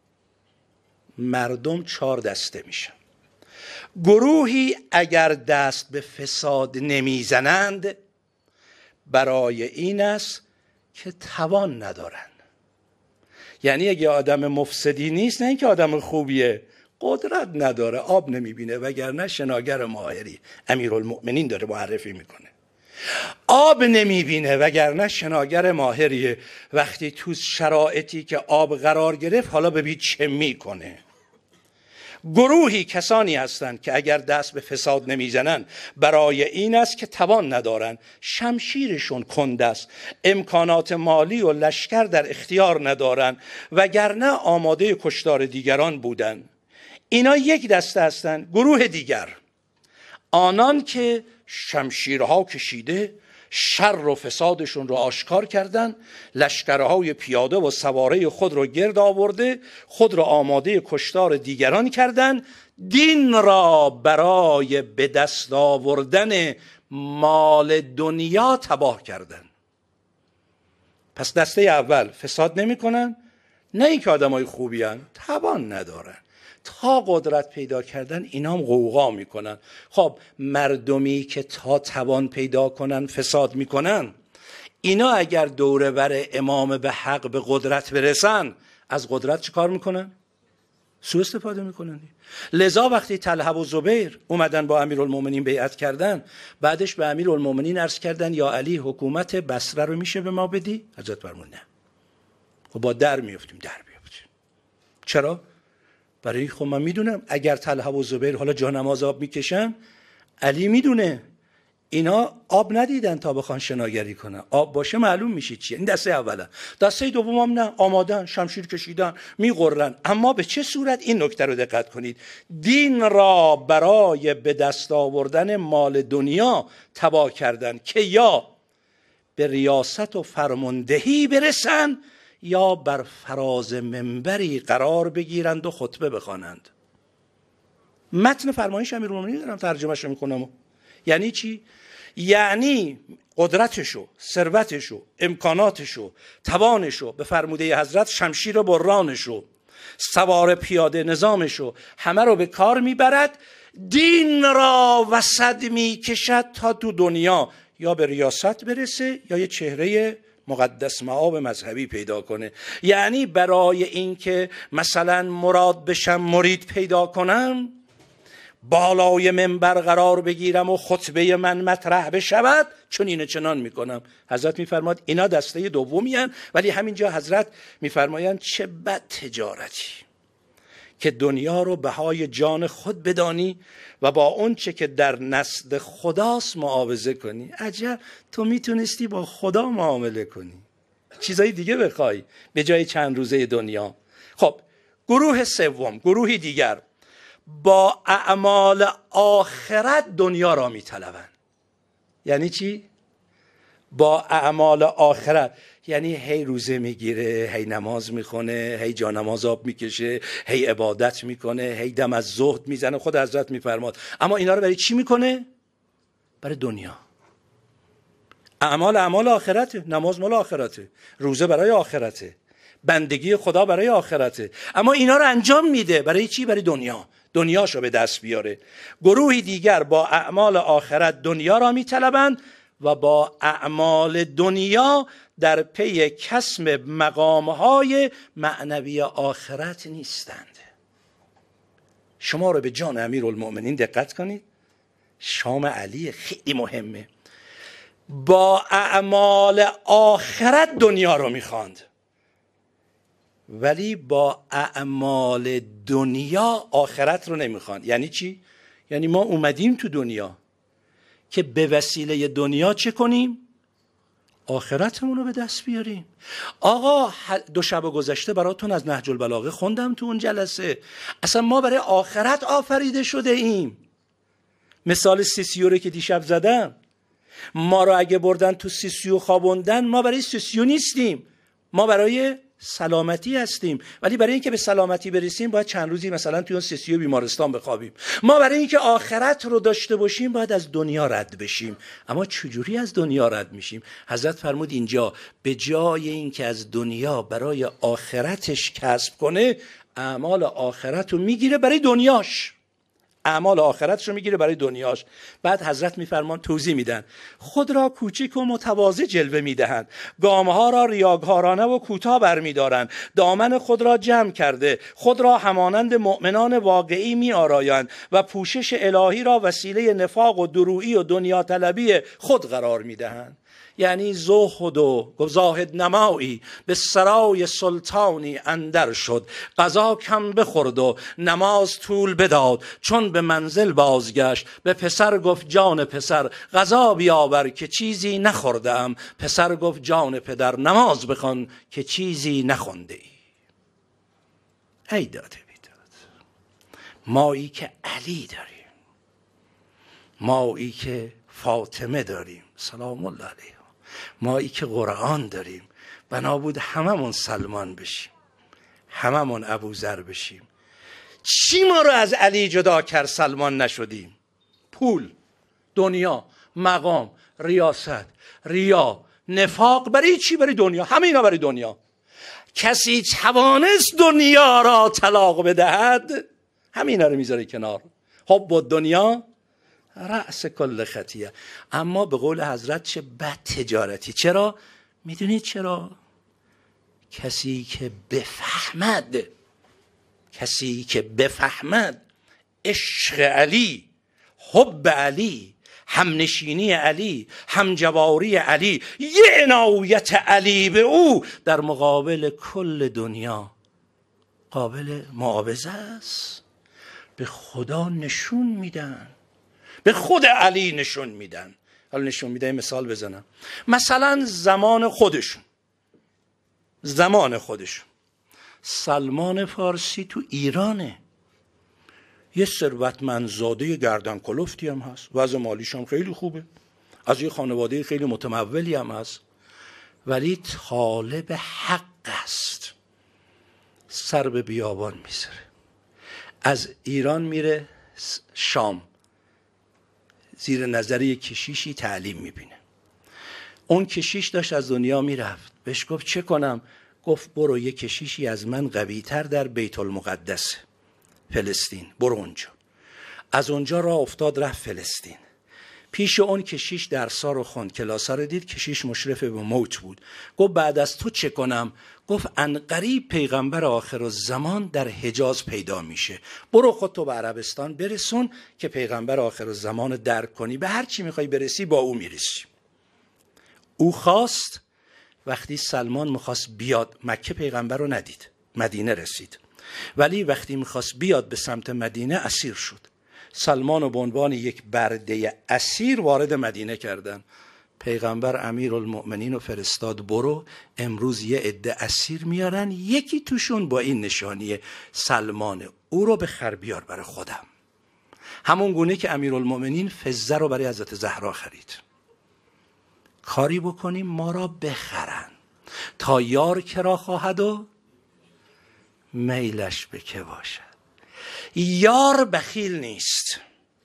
مردم چهار دسته میشن. گروهی اگر دست به فساد نمیزنند برای این است که توان ندارند. یعنی اگه آدم مفسدی نیست، نه اینکه آدم خوبیه، قدرت نداره، آب نمیبینه، وگرنه شناگر ماهری. امیرالمؤمنین داره معرفی میکنه آب نمیبینه وگرنه شناگر ماهریه. وقتی تو شرایطی که آب قرار گرفت حالا ببین چه میکنه. گروهی کسانی هستند که اگر دست به فساد نمیزنند برای این است که توان ندارند، شمشیرشون کند است، امکانات مالی و لشکر در اختیار ندارند، وگرنه آماده کشتار دیگران بودند. اینا یک دسته هستند. گروه دیگر آنان که شمشیرها کشیده شر و فسادشون رو آشکار کردن، لشکرهای پیاده و سواره خود رو گرد آورده، خود را آماده کشتار دیگران کردن، دین را برای به دست آوردن مال دنیا تباه کردن. پس دسته اول فساد نمی کنن، نه اینکه آدمای خوبی هن، توان ندارن، تا قدرت پیدا کردن اینا هم غوغا میکنن. خب مردمی که تا توان پیدا کنن فساد میکنن، اینا اگر دوره بر امام به حق به قدرت برسن، از قدرت چه کار میکنن؟ سوء استفاده میکنن. لذا وقتی طلحه و زبیر اومدن با امیرالمومنین بیعت کردن، بعدش به امیرالمومنین عرض کردن یا علی حکومت بصره رو میشه به ما بدی؟ حضرت فرمود نه. خب با در میافتیم در بیافتیم. چرا؟ برای خب من میدونم اگر طلحه و زبیر حالا جانماز آب میکشن، علی میدونه اینا آب ندیدن تا بخوان شناگری کنن، آب باشه معلوم میشه چیه. این دسته اوله. دسته دوم هم نه، آمادن، شمشیر کشیدن، میغرن. اما به چه صورت؟ این نکته رو دقت کنید. دین را برای به دست آوردن مال دنیا تباه کردن که یا به ریاست و فرماندهی برسن یا بر فراز منبری قرار بگیرند و خطبه بخوانند. متن فرمایش امیرالمومنین دارم ترجمهش میکنم. یعنی چی؟ یعنی قدرتشو، ثروتشو، امکاناتشو، توانشو، به فرموده حضرت شمشیر برانشو، سوار پیاده نظامشو، همه رو به کار میبرد، دین را وسط میکشد تا تو دنیا یا به ریاست برسه یا یه چهره مقدس مآب مذهبی پیدا کنه. یعنی برای اینکه مثلا مراد بشم، مرید پیدا کنم، بالای منبر قرار بگیرم و خطبه من مطرح بشود، چون اینه چنان میکنم. حضرت میفرماد اینا دسته دومی هن، ولی همینجا حضرت میفرمایند چه بد تجارتی که دنیا رو بهای جان خود بدانی و با اون چه که در نزد خداست معاوضه کنی. عجب، تو میتونستی با خدا معامله کنی، چیزای دیگه بخوای به جای چند روزه دنیا. خب گروه سوم، گروهی دیگر با اعمال آخرت دنیا را میطلبن. یعنی چی؟ با اعمال آخرت یعنی هی روزه میگیره، هی نماز میخونه، هی جا نماز آب میکشه، هی عبادت میکنه، هی دم از زهد میزنه. خود حضرت میفرماد اما اینا رو برای چی میکنه؟ برای دنیا. اعمال اعمال آخرته، نماز مال آخرته، روزه برای آخرته، بندگی خدا برای آخرته، اما اینا رو انجام میده برای چی؟ برای دنیا، دنیاشو به دست بیاره. گروهی دیگر با اعمال آخرت دنیا را میطلبند و با اعمال دنیا در پی کسب مقامهای معنوی آخرت نیستند. شما رو به جان امیرالمومنین دقت کنید، شام علی خیلی مهمه. با اعمال آخرت دنیا رو میخواند، ولی با اعمال دنیا آخرت رو نمیخواند. یعنی چی؟ یعنی ما اومدیم تو دنیا که به وسیله دنیا چه کنیم؟ آخرتمون رو به دست بیاریم. آقا دو شب گذشته براتون از نهج البلاغه خوندم تو اون جلسه، اصلا ما برای آخرت آفریده شده ایم. مثال سیسیو که دیشب زدم، ما رو اگه بردن تو سیسیو خوابوندن، ما برای سیسیو نیستیم، ما برای سلامتی هستیم. ولی برای اینکه به سلامتی برسیم باید چند روزی مثلا توی اون سیسیو بیمارستان بخوابیم. ما برای اینکه آخرت رو داشته باشیم باید از دنیا رد بشیم. اما چجوری از دنیا رد میشیم؟ حضرت فرمود اینجا به جای اینکه از دنیا برای آخرتش کسب کنه، اعمال آخرت رو میگیره برای دنیاش. اعمال آخرتش رو میگیره برای دنیاش. بعد حضرت میفرمان توضیح میدن خود را کوچیک و متواضع جلوه میدهند، گامها را ریاکارانه و کوتاه برمیدارند، دامن خود را جمع کرده خود را همانند مؤمنان واقعی میآرایند و پوشش الهی را وسیله نفاق و درویی و دنیا طلبی خود قرار میدهند. یعنی زهد و زاهد نمایی به سرای سلطانی اندر شد، غذا کم بخورد و نماز طول بداد، چون به منزل بازگشت به پسر گفت جان پسر غذا بیاور که چیزی نخوردم. پسر گفت جان پدر نماز بخوان که چیزی نخونده ای. ای داده بیداد، مایی که علی داریم، مایی که فاطمه داریم سلام الله علیها، مایی که قرآن داریم، بنا بود هممون سلمان بشیم، هممون ابوذر بشیم. چی ما رو از علی جدا کرد سلمان نشدیم؟ پول، دنیا، مقام، ریاست، ریا، نفاق. برای چی؟ برای دنیا. همه اینا برای دنیا. کسی توانست دنیا را طلاق بدهد، همینا رو میذاره کنار. حب الدنیا رأس کل خطیه. اما به قول حضرت چه بد تجارتی. چرا؟ میدونید چرا؟ کسی که بفهمد، کسی که بفهمد عشق علی، حب علی، همنشینی علی، همجواری علی، یه عنایت علی به او در مقابل کل دنیا قابل معاوضه است. به خدا نشون میدن، به خود علی نشون میدن. حالا نشون میدن مثال بزنم. مثلا زمان خودشون، زمان خودشون سلمان فارسی تو ایرانه، یه ثروتمندزاده گردن کلفتی هم هست، وضع مالیش هم خیلی خوبه، از یه خانواده خیلی متمولی هم هست، ولی طالب حق است. سر به بیابان میذاره، از ایران میره شام، زیر نظر یک کشیشی تعلیم میبینه. اون کشیش داشت از دنیا میرفت، بهش گفت چه کنم؟ گفت برو یک کشیشی از من قوی تر در بیت المقدس فلسطین، برو اونجا. از اونجا راه افتاد رفت فلسطین. پیش اون کشیش درسا رو خوند، کلاسا رو دید. کشیش مشرف به موت بود. گفت بعد از تو چه کنم؟ گفت عنقریب پیغمبر آخر الزمان در حجاز پیدا میشه، برو خود تو به عربستان برسون که پیغمبر آخر الزمان درک کنی، به هر چی میخوای برسی با او میرسی. او خواست. وقتی سلمان میخواست بیاد مکه، پیغمبر رو ندید، مدینه رسید، ولی وقتی میخواست بیاد به سمت مدینه اسیر شد. سلمان رو به عنوان یک برده اسیر وارد مدینه کردن. پیغمبر امیرالمؤمنین رو فرستاد برو امروز یه عده اسیر میارن، یکی توشون با این نشانیه سلمانه، او رو بخر بیار برای خودم. همون گونه که امیرالمؤمنین فضه رو برای حضرت زهرا خرید. کاری بکنیم ما را بخرن تا یار کرا خواهد و میلش به که باشد. یار بخیل نیست،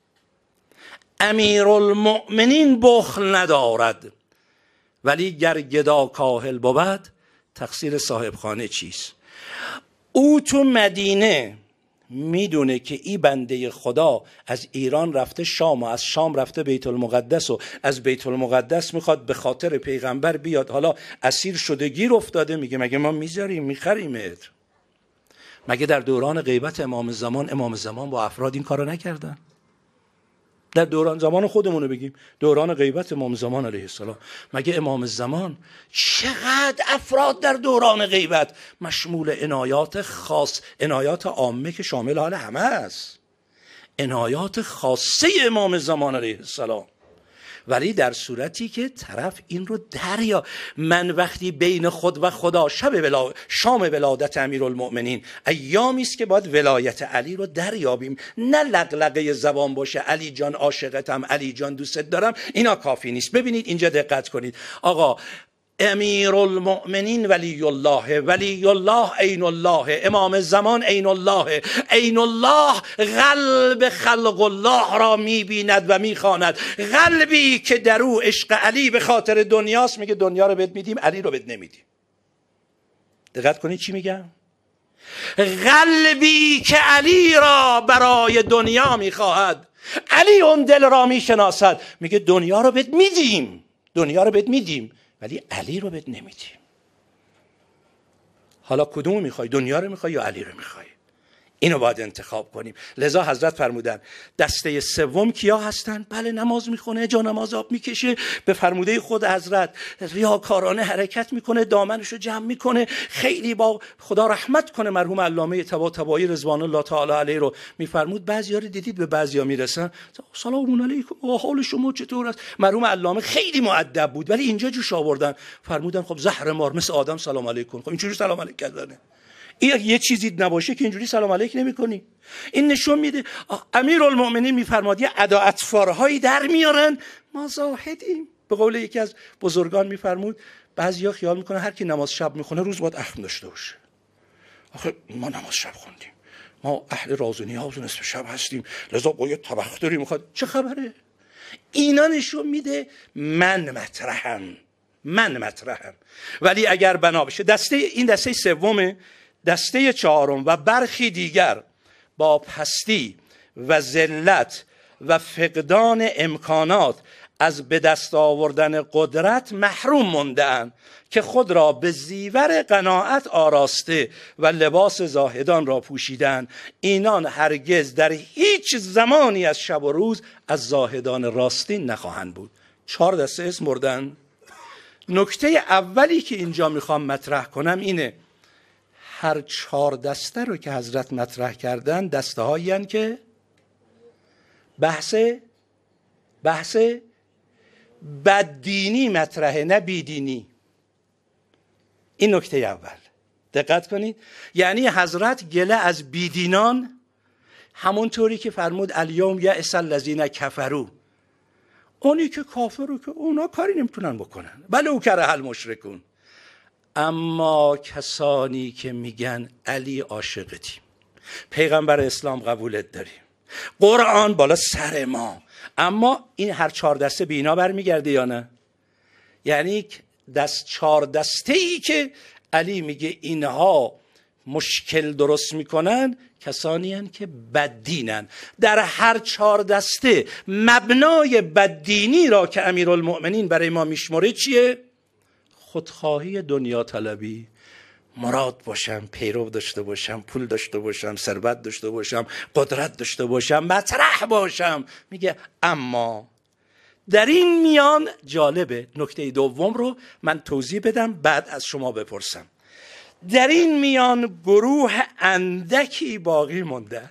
امیرالمؤمنین بخل ندارد، ولی گر گدا کاهل بود تقصیر صاحب خانه چیست؟ او تو مدینه میدونه که این بنده خدا از ایران رفته شام و از شام رفته بیت المقدس و از بیت المقدس میخواد به خاطر پیغمبر بیاد، حالا اسیر شده گیر افتاده، میگه مگه ما میذاریم میخریمت؟ مگه در دوران غیبت امام زمان امام زمان با افراد این کارو نکردن؟ در دوران زمان خودمونو بگیم، دوران غیبت امام زمان علیه السلام، مگه امام زمان چقدر افراد در دوران غیبت مشمول عنایات خاص، عنایات عامه که شامل حال همه است، عنایات خاصه امام زمان علیه السلام، ولی در صورتی که طرف این رو دریا. من وقتی بین خود و خدا شب ولا... شام ولادت امیرالمؤمنین ایامی است که باید ولایت علی رو دریابیم، نه لقلقه زبان باشه علی جان عاشقتم، علی جان دوستت دارم، اینا کافی نیست. ببینید اینجا دقت کنید. آقا امیرالمؤمنین ولی الله، ولی الله عین الله، امام زمان عین الله، عین الله قلب خلق الله را میبیند و میخواند. قلبی که در او عشق علی به خاطر دنیاست، میگه دنیا رو بهت میدیم علی رو بهت نمیدیم. دقت کنید چی میگم؟ قلبی که علی را برای دنیا میخواهد، علی اون دل را میشناسد. میگه دنیا رو بهت میدیم، دنیا رو بهت میدیم، ولی علی رو بهت نمیدیم. حالا کدوم میخوای؟ دنیا رو میخوای یا علی رو میخوای؟ اینو باید انتخاب کنیم. لذا حضرت فرمودن دسته سوم کیا هستن؟ بله، نماز میخونه، جا نماز آب میکشه، به فرموده خود حضرت ریاکارانه حرکت میکنه، دامنشو جمع میکنه. خیلی با خدا رحمت کنه مرحوم علامه طباطبایی رضوان الله تعالی علیه رو میفرمود بعضیا رو دیدید به بعضیا میرسن سلام علیکم حال شما چطور است؟ مرحوم علامه خیلی مؤدب بود ولی اینجا جوش آوردن، فرمودن خب زهر مار مثل آدم سلام علیکم. خب اینجوری سلام علیک کردنه. این یه چیزی نباشه که اینجوری سلام علیک نمی‌کنی. این نشون میده امیرالمؤمنین میفرماد یه ادا اطفارهایی در میارن، ما زاهدیم. به قول یکی از بزرگان میفرمود بعضیا خیال میکنه هر کی نماز شب میخونه روز باید اخم داشته باشه. آخه ما نماز شب خوندیم، ما اهل راز و نیاز و نصف شب هستیم، لذا باید تبختری میخواد. چه خبره؟ اینا نشون میده من مطرحم، من مطرحم. ولی اگر بنا بشه دسته این دسته سومه، دسته چهارم و برخی دیگر با پستی و ذلت و فقدان امکانات از به دست آوردن قدرت محروم مونده‌اند که خود را به زیور قناعت آراسته و لباس زاهدان را پوشیدن. اینان هرگز در هیچ زمانی از شب و روز از زاهدان راستین نخواهند بود. چهار دسته اسم بردن. نکته اولی که اینجا میخوام مطرح کنم اینه هر چهار دسته رو که حضرت مطرح کردن دسته هایی هستند که بحث بحث بددینی مطرحه، نه بیدینی. این نکته اول، دقت کنید. یعنی حضرت گله از بیدینان همونطوری که فرمود الیوم یأس الذین کفروا، اونی که کافرو که اونا کاری نمیتونن بکنن، بله او کره المشرکون، اما کسانی که میگن علی عاشقتیم، پیغمبر اسلام قبولت داریم، قرآن بالا سر ما، اما این هر چهار دسته به اینا برمیگرده یا نه؟ یعنی دست چهار دسته ای که علی میگه اینها مشکل درست میکنن کسانی هستند که بددینن. در هر چهار دسته مبنای بددینی را که امیرالمؤمنین برای ما میشمره چیه؟ خودخواهی دنیا طلبی. مراد باشم، پیرو داشته باشم، پول داشته باشم، ثروت داشته باشم، قدرت داشته باشم، مطرح باشم. میگه اما در این میان جالبه، نکته دوم رو من توضیح بدم بعد از شما بپرسم. در این میان گروه اندکی باقی مونده،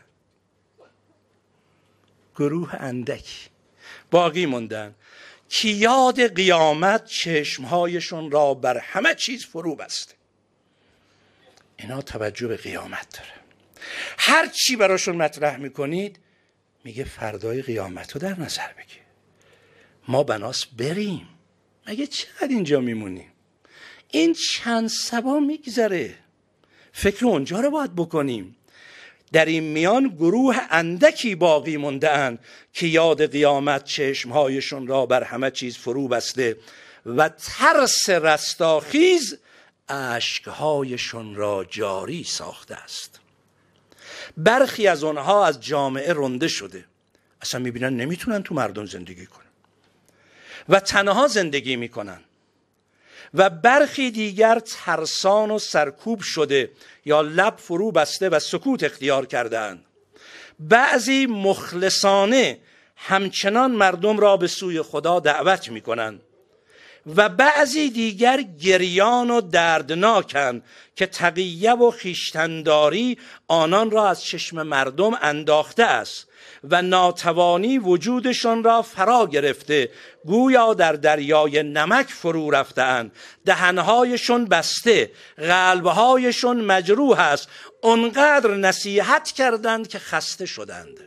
گروه اندکی باقی موندن که یاد قیامت چشمهایشون را بر همه چیز فرو بسته. اینا توجه به قیامت داره. هر چی براشون مطرح میکنید میگه فردای قیامت رو در نظر بگیر. ما بناس بریم، مگه چقدر اینجا میمونیم؟ این چند سبا میگذره، فکر اونجا رو باید بکنیم. در این میان گروه اندکی باقی مونده اند که یاد قیامت چشمهایشون را بر همه چیز فرو بسته و ترس رستاخیز اشکهایشون را جاری ساخته است. برخی از آنها از جامعه رنده شده، اصلا میبینن نمیتونن تو مردم زندگی کنن و تنها زندگی میکنن، و برخی دیگر ترسان و سرکوب شده یا لب فرو بسته و سکوت اختیار کردند. بعضی مخلصانه همچنان مردم را به سوی خدا دعوت میکنند و بعضی دیگر گریان و دردناکند که تقیه و خویشتنداری آنان را از چشم مردم انداخته است و ناتوانی وجودشان را فرا گرفته، گویا در دریای نمک فرو رفته‌اند. دهنهایشون بسته، قلبهایشون مجروح است، اونقدر نصیحت کردند که خسته شدند.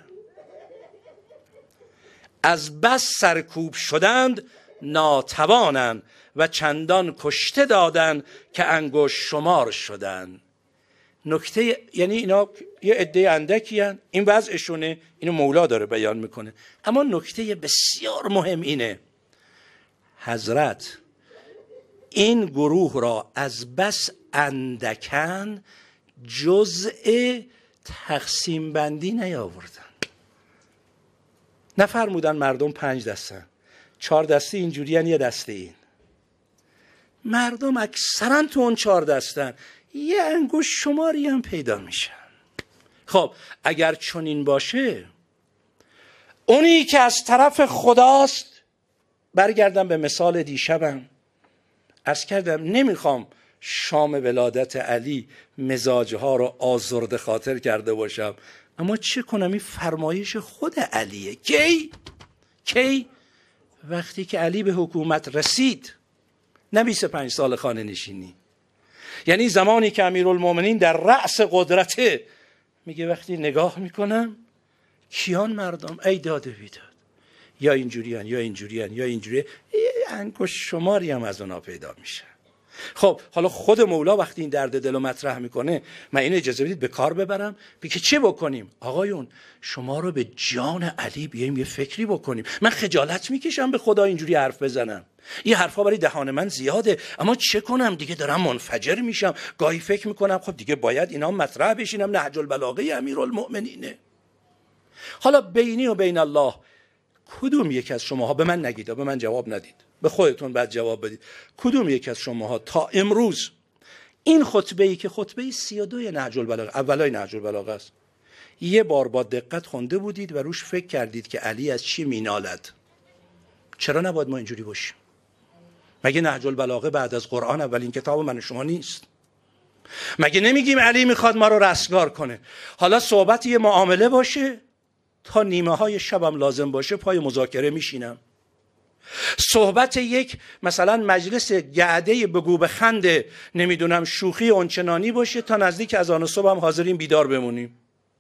از بس سرکوب شدند ناتوانند و چندان کشته دادند که انگشت شمار شدند. نکته یعنی اینا یه عده اندکی هن. این وضعشونه، اینو مولا داره بیان میکنه. اما نکته بسیار مهم اینه حضرت این گروه را از بس اندکن جزء تقسیم بندی نیاوردن. نفرمودن مردم پنج دستن، چهار دسته اینجوری هن، یه دسته این. مردم اکثرا تو اون چهار دستن، یه انگشت شماری هم پیدا میشن. خب اگر چنین باشه، اونی که از طرف خداست، برگردم به مثال دیشبم، عرض کردم نمیخوام شام ولادت علی مزاجها رو آزرده خاطر کرده باشم، اما چه کنم این فرمایش خود علیه. کی؟ کی؟ وقتی که علی به حکومت رسید، نه بیست و پنج سال خانه نشینی، یعنی زمانی که امیرالمومنین در رأس قدرته، میگه وقتی نگاه میکنم کیان مردم ای داده بیداد، یا اینجوریان یا اینجوریان یا اینجوری، انگشت شماری هم از اونا پیدا میشه. خب حالا خود مولا وقتی این درد دل رو مطرح میکنه، من اینو اجازه بدید به کار ببرم، بگه چه بکنیم؟ آقایون شما رو به جان علی بیایم یه فکری بکنیم. من خجالت میکشم به خدا اینجوری حرف بزنم، این حرفا برای دهان من زیاده، اما چه کنم دیگه، دارم منفجر میشم. گاهی فکر میکنم خب دیگه باید اینا مطرح بشینم، نهج البلاغه امیرالمؤمنینه. حالا بینی و بین الله، کدوم یک از شماها، به من نگید، به من جواب ندید، به خودتون بعد جواب بدید، کدوم یک از شماها تا امروز این خطبه ای که خطبه سی و دو نهج البلاغه، اولای نهج البلاغه است، یه بار با دقت خونده بودید و روش فکر کردید که علی از چی مینالد؟ چرا نباید ما اینجوری باشیم؟ مگه نهج البلاغه بعد از قرآن اولین کتاب من و شما نیست؟ مگه نمیگیم علی میخواد ما رو رستگار کنه؟ حالا صحبت یه معامله باشه، تا نیمه های شبم لازم باشه پای مذاکره میشینم. صحبت یک مثلا مجلس گعده بگو بخند نمیدونم شوخی اونچنانی باشه، تا نزدیک اذان صبح هم حاضرین بیدار بمونیم.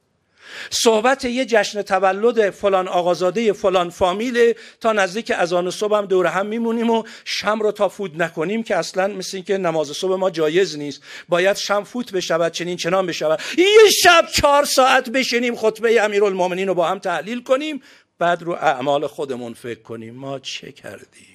صحبت یه جشن تولد فلان آقازاده فلان فامیل، تا نزدیک اذان صبح هم دور هم میمونیم و شم رو تا فوت نکنیم که اصلا مثل این که نماز صبح ما جایز نیست، باید شم فوت بشود، چنین چنان بشود. یه شب چهار ساعت بشینیم خطبه امیرالمومنین رو با هم تحلیل کنیم، بعد رو اعمال خودمون فکر کنیم ما چه کردیم.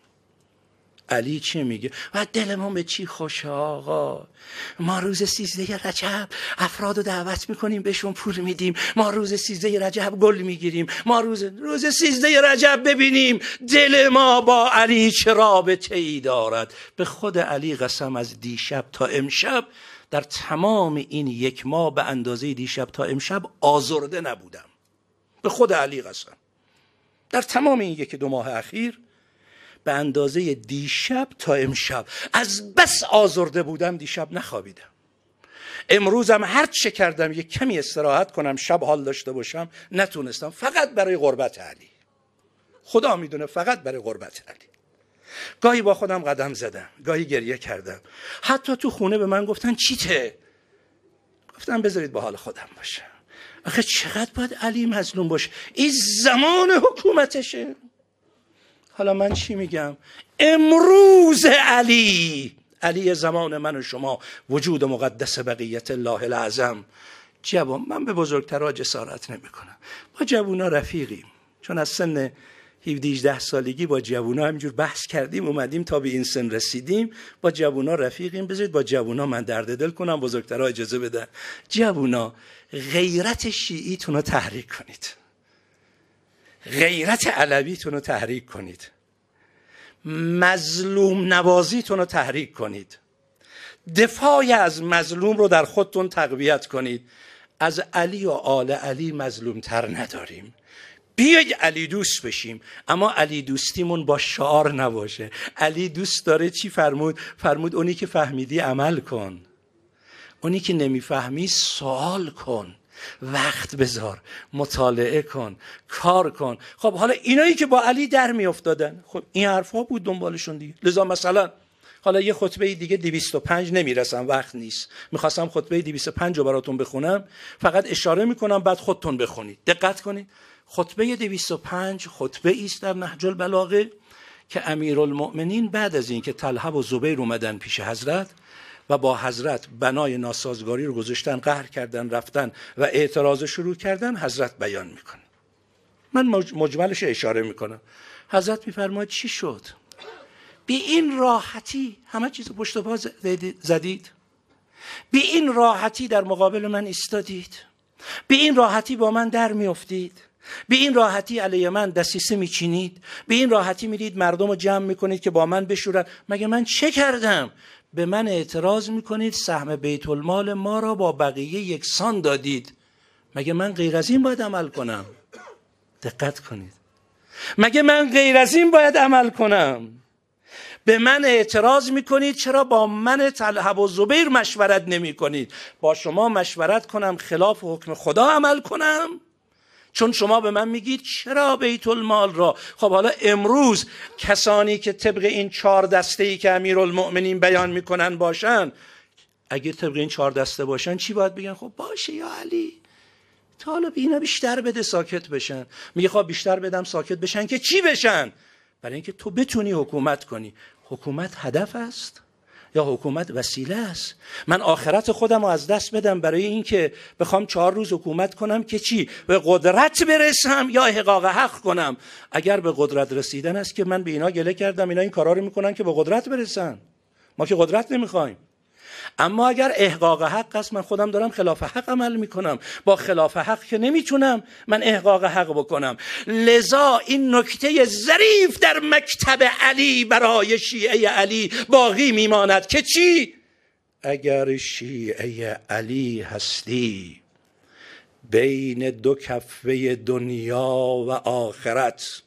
علی چی میگه؟ و دلمون به چی خوشه آقا، ما روز سیزده رجب افراد رو دعوت میکنیم بهشون پول میدیم، ما روز سیزده رجب گل میگیریم، ما روز روز سیزده رجب ببینیم دل ما با علی چه رابطه ای دارد. به خود علی قسم، از دیشب تا امشب، در تمام این یک ماه به اندازه دیشب تا امشب آزرده نبودم. به خود علی قسم، در تمام این یک دو ماه اخیر به اندازه دیشب تا امشب از بس آزرده بودم دیشب نخوابیدم. امروزم هر چه کردم یک کمی استراحت کنم شب حال داشته باشم نتونستم، فقط برای قربت علی. خدا میدونه فقط برای قربت علی. گاهی با خودم قدم زدم، گاهی گریه کردم، حتی تو خونه به من گفتن چیته؟ گفتم بذارید با حال خودم باشم. آخه چقدر باید علی مظلوم باشه؟ این زمان حکومتشه. حالا من چی میگم؟ امروز علی، علی زمان من و شما، وجود مقدس بقیت الله العظم، جوان، من به بزرگترها جسارت نمی کنم، با جوونا رفیقیم، چون از سن هفده هجده سالگی با جوونا همینجور بحث کردیم اومدیم تا به این سن رسیدیم، با جوونا رفیقیم. بذارید با جوونا من درد دل کنم، بزرگترها اجازه بدن. جوونا، غیرت شیعیتون رو تحریک کنید، غیرت علویتون رو تحریک کنید، مظلوم نوازیتون رو تحریک کنید، دفاع از مظلوم رو در خودتون تقویت کنید. از علی و آل علی مظلوم تر نداریم. بیاید علی دوست بشیم، اما علی دوستیمون با شعار نباشه. علی دوست داره چی فرمود؟ فرمود اونی که فهمیدی عمل کن، اونی که نمیفهمی سوال کن، وقت بذار، مطالعه کن، کار کن. خب حالا اینایی که با علی در می افتادن، خب این حرفا بود دنبالشون دیگه. لذا مثلا حالا یه خطبه دیگه دویست و پنج نمیرسم، وقت نیست، میخواستم خطبه دویست و پنج رو براتون بخونم، فقط اشاره میکنم بعد خودتون بخونید. دقت کنید، خطبه دویست و پنج خطبه ایست در نهج البلاغه که امیرالمؤمنین بعد از این که طلحه و زبیر اومدن پیش حضرت و با حضرت بنای ناسازگاری رو گذاشتن، قهر کردن، رفتن و اعتراض شروع کردن، حضرت بیان میکنه. من مجملش اشاره میکنم. حضرت میفرماید چی شد؟ بی این راحتی همه چیز پشت پا زدید؟ به این راحتی در مقابل من ایستادید، به این راحتی با من در میافتید، به این راحتی علیه من دسیسه میچینید، به این راحتی میرید مردم رو جمع میکنید که با من بشورن. مگه من چه کردم؟ به من اعتراض میکنید سهم بیت المال ما را با بقیه یکسان دادید. مگه من غیر از این باید عمل کنم؟ دقت کنید، مگه من غیر از این باید عمل کنم؟ به من اعتراض میکنید چرا با من طلحه و زبیر مشورت نمی کنید؟ با شما مشورت کنم خلاف حکم خدا عمل کنم؟ چون شما به من میگید چرا بیت المال را. خب حالا امروز کسانی که طبق این چهار دسته‌ای که امیرالمؤمنین بیان میکنن باشن، اگه طبق این چهار دسته باشن چی باید بگن؟ خب باشه یا علی، تا حالا اینا بیشتر بده ساکت بشن. میگه خب بیشتر بدم ساکت بشن که چی بشن؟ برای اینکه تو بتونی حکومت کنی. حکومت هدف است یا حکومت وسیله است؟ من آخرت خودم رو از دست بدم برای اینکه بخوام چهار روز حکومت کنم که چی؟ به قدرت برسم یا احقاق حق کنم؟ اگر به قدرت رسیدن است که من به اینا گله کردم، اینا این کارا رو میکنن که به قدرت برسن، ما که قدرت نمیخوایم. اما اگر احقاق حق است، من خودم دارم خلاف حق عمل میکنم. با خلاف حق که نمیتونم من احقاق حق بکنم. لذا این نکته ظریف در مکتب علی برای شیعه علی باقی میماند که چی؟ اگر شیعه علی هستی، بین دو کفه دنیا و آخرت،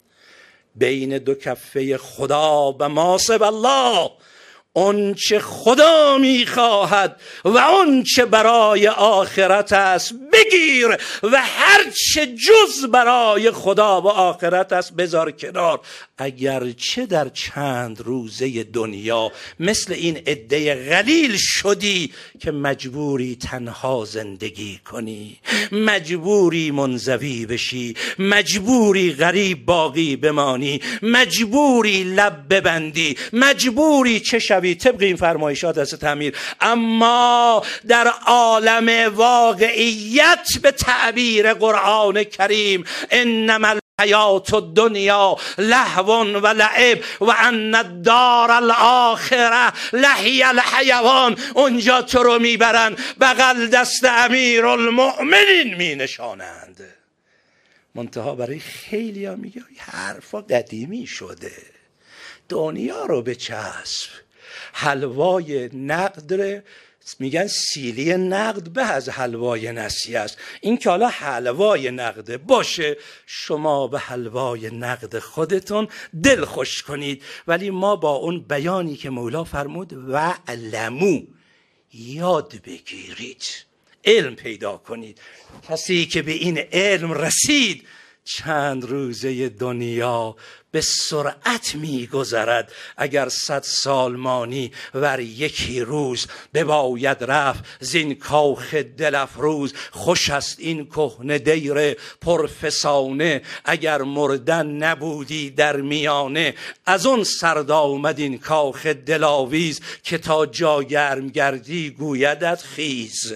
بین دو کفه خدا و ماسب الله، اون چه خدا میخواهد و اون چه برای آخرت است بگیر و هر چه جز برای خدا و آخرت است بذار کنار. اگرچه در چند روزه دنیا مثل این عده قلیل شدی که مجبوری تنها زندگی کنی، مجبوری منزوی بشی، مجبوری غریب باقی بمانی، مجبوری لب ببندی، مجبوری چه شوی طبق این فرمایشات حضرت امیر. اما در عالم واقعیت به تعبیر قرآن کریم انما حیات الدنیا لهو و لعب و ان الدار الاخره لهی الحیوان، اونجا تو رو میبرن بغل دست امیرالمؤمنین می نشانند. منتها برای خیلی ها میگه حرفا قدیمی شده، دنیا رو بچسب. حلوای نقد میگن سیلی نقد به از حلوای نسیه است. این که حالا حلوای نقده باشه، شما به حلوای نقد خودتون دل خوش کنید. ولی ما با اون بیانی که مولا فرمود و علمو، یاد بگیرید، علم پیدا کنید. کسی که به این علم رسید چند روزه دنیا به سرعت می گذرد. اگر صد سال مانی ور یکی روز، بباید رفت زین کاخ دل افروز. خوش است این کهنه دیر پرفسانه، اگر مردن نبودی در میانه. از اون سرد آمد این کاخ دلاویز، که تا جا گرم گردی گویدت خیز.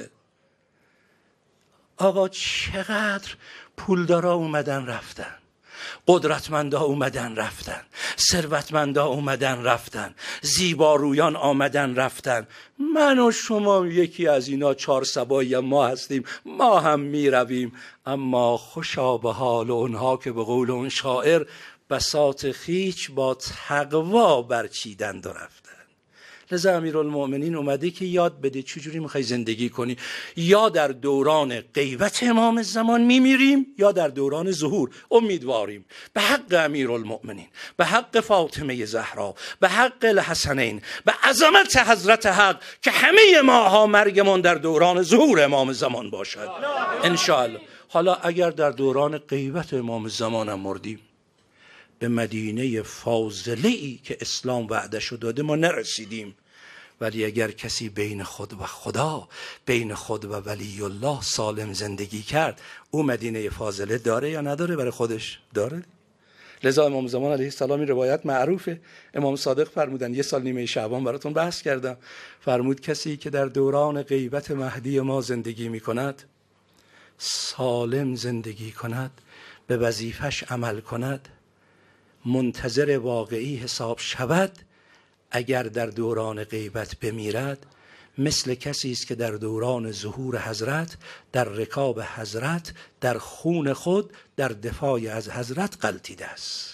آقا چقدر پولدارا اومدن رفتن، قدرتمندا اومدن رفتن، ثروتمندا اومدن رفتن، زیبارویان آمدن رفتن. من و شما یکی از اینا، چهار سبایی ما هستیم، ما هم می رویم. اما خوشا به حال اونها که به قول اون شاعر بساط خیش با تقوا برچیدند و رفتن. لذا امیرالمؤمنین اومده که یاد بده چجوری میخوای زندگی کنی. یا در دوران غیبت امام زمان میمیریم یا در دوران ظهور. امیدواریم به حق امیرالمؤمنین، به حق فاطمه زهرا، به حق الحسنین، به عظمت حضرت حق که همه ماها مرگمون در دوران ظهور امام زمان باشد انشاءالله. حالا اگر در دوران غیبت امام زمان هم مردیم، به مدینه فاضله‌ای که اسلام وعده‌شو داده ما نرسیدیم. ولی اگر کسی بین خود و خدا، بین خود و ولی الله سالم زندگی کرد، او مدینه فاضله داره یا نداره؟ برای خودش داره. لذا امام زمان علیه السلام این روایت معروفه. امام صادق فرمودن، یه سال نیمه شعبان براتون بحث کردم، فرمود کسی که در دوران غیبت مهدی ما زندگی می کند، سالم زندگی کند، به وظیفش عمل کند، منتظر واقعی حساب شود، اگر در دوران غیبت بمیرد مثل کسی است که در دوران ظهور حضرت، در رکاب حضرت، در خون خود، در دفاع از حضرت غلطیده است.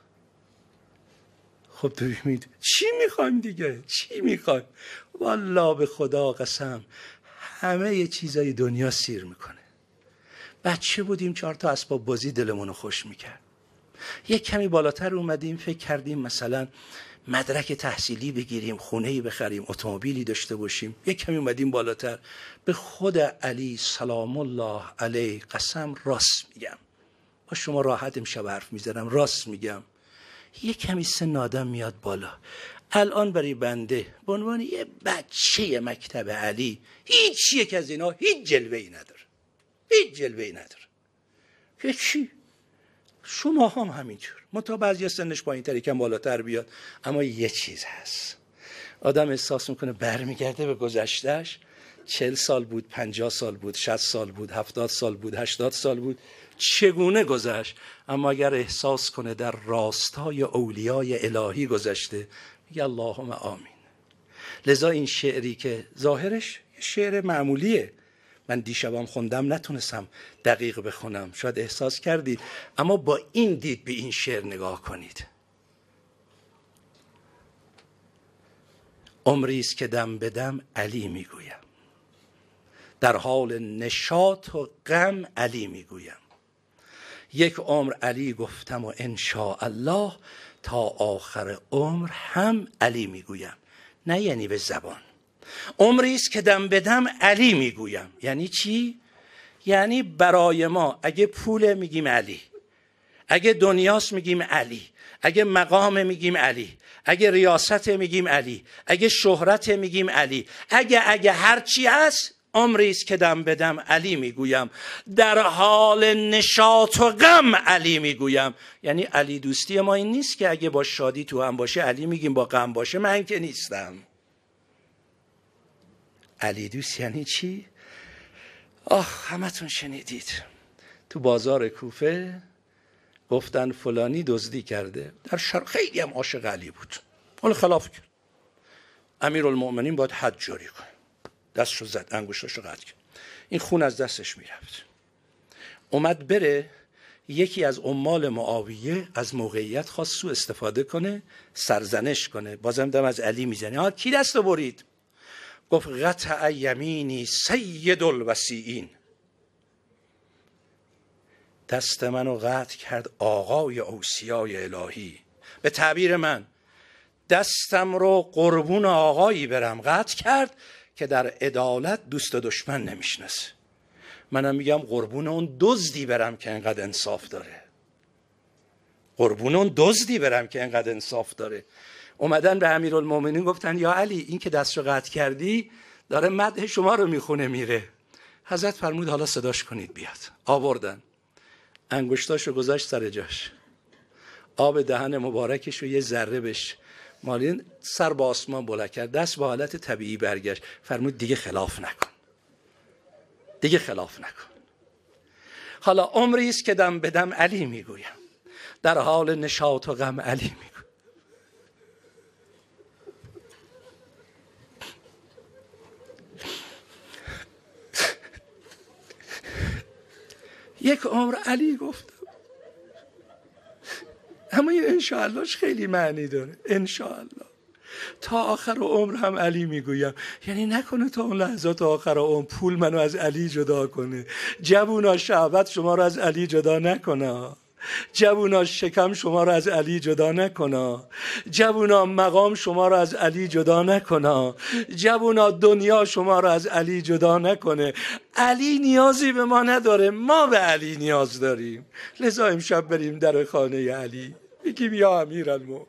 خب ببینید چی میخوایم دیگه؟ چی میخوایم؟ والله به خدا قسم همه چیزای دنیا سیر میکنه. بچه بودیم چهار تا اسباب بازی دلمونو خوش میکرد. یک کمی بالاتر اومدیم فکر کردیم مثلا مدرک تحصیلی بگیریم، خونه‌ای بخریم، اتومبیلی داشته باشیم. یک کمی اومدیم بالاتر، به خود علی سلام الله علیه قسم راست میگم، با شما راحت امشب حرف میزنم، راست میگم، یک کمی سن آدم میاد بالا. الان برای بنده به عنوان یه بچه مکتب علی هیچ یک از اینا هیچ جلوه‌ای نداره، هیچ جلوه‌ای نداره. که چی؟ شما هم همینجور، متا بعضی سنش پایین‌تر یکم بالاتر بیاد، اما یه چیز هست، آدم احساس میکنه برمیگرده به گذشتهش. چهل سال بود، پنجاه سال بود، شصت سال بود، هفتاد سال بود، هشتاد سال بود، چگونه گذشت. اما اگر احساس کنه در راستای اولیای الهی گذشته، میگه اللهم آمین. لذا این شعری که ظاهرش شعر معمولیه، من دیشبم خوندم نتونستم دقیق بخونم، شاید احساس کردید، اما با این دید به این شعر نگاه کنید. عمری است که دم به دم علی میگویم، در حال نشاط و غم علی میگویم. یک عمر علی گفتم و انشاء الله، تا آخر عمر هم علی میگویم. نه یعنی به زبان. عمری است که دم به دم علی میگویم. یعنی چی؟ یعنی برای ما اگه پول میگیم علی، اگه دنیاست میگیم علی، اگه مقام میگیم علی، اگه ریاست میگیم علی، اگه شهرت میگیم علی، اگه اگه هرچی هست، عمری است که دم به دم علی میگویم، در حال نشاط و غم علی میگویم. یعنی علی دوستی ما این نیست که اگه با شادی تو هم باشه علی میگیم، با غم باشه من که نیستم. علی دوست یعنی چی؟ آخ همتون شنیدید تو بازار کوفه گفتن فلانی دزدی کرده، در شرق خیلی هم عاشق علی بود، حالا خلاف کرد، امیرالمؤمنین باید حد جاری کنه، دستشو زد، انگشتاشو قطع کرد، این خون از دستش میرفت. اومد بره، یکی از عمال معاویه از موقعیت خواست سوء استفاده کنه، سرزنش کنه، بازم دم از علی میزنه. ها کی دستو برید؟ گفت قطع یمینی سید الوسیین، دست منو قطع کرد آقای اوصیای الهی. به تعبیر من دستم رو قربون آقایی برم قطع کرد که در عدالت دوست و دشمن نمیشناسه. منم میگم قربون اون دزدی برم که انقدر انصاف داره، قربون اون دزدی برم که انقدر انصاف داره. اومدن به امیرالمومنین گفتن یا علی این که دست رو قطع کردی داره مدح شما رو میخونه میره. حضرت فرمود حالا صداش کنید بیاد. آوردن، انگشتاش رو گذاشت سر جاش، آب دهن مبارکش رو یه ذره بش مالین، سر با آسمان بلند کرد، دست به حالت طبیعی برگشت. فرمود دیگه خلاف نکن، دیگه خلاف نکن. حالا عمری است که دم به دم علی میگویم، در حال نشاط و غم علی میگویم. یک عمر علی گفتم، اما این انشاءاللهش خیلی معنی داره. انشاءالله تا آخر عمر هم علی میگویم، یعنی نکنه تا اون لحظات آخر عمر پول منو از علی جدا کنه، جوونا شهوت شما رو از علی جدا نکنه، جوونا شکم شما رو از علی جدا نکنه، جوونا مقام شما رو از علی جدا نکنه، جوونا دنیا شما رو از علی جدا نکنه. علی نیازی به ما نداره، ما به علی نیاز داریم. لذا امشب بریم در خانه علی بگیم یا امیرالمومنین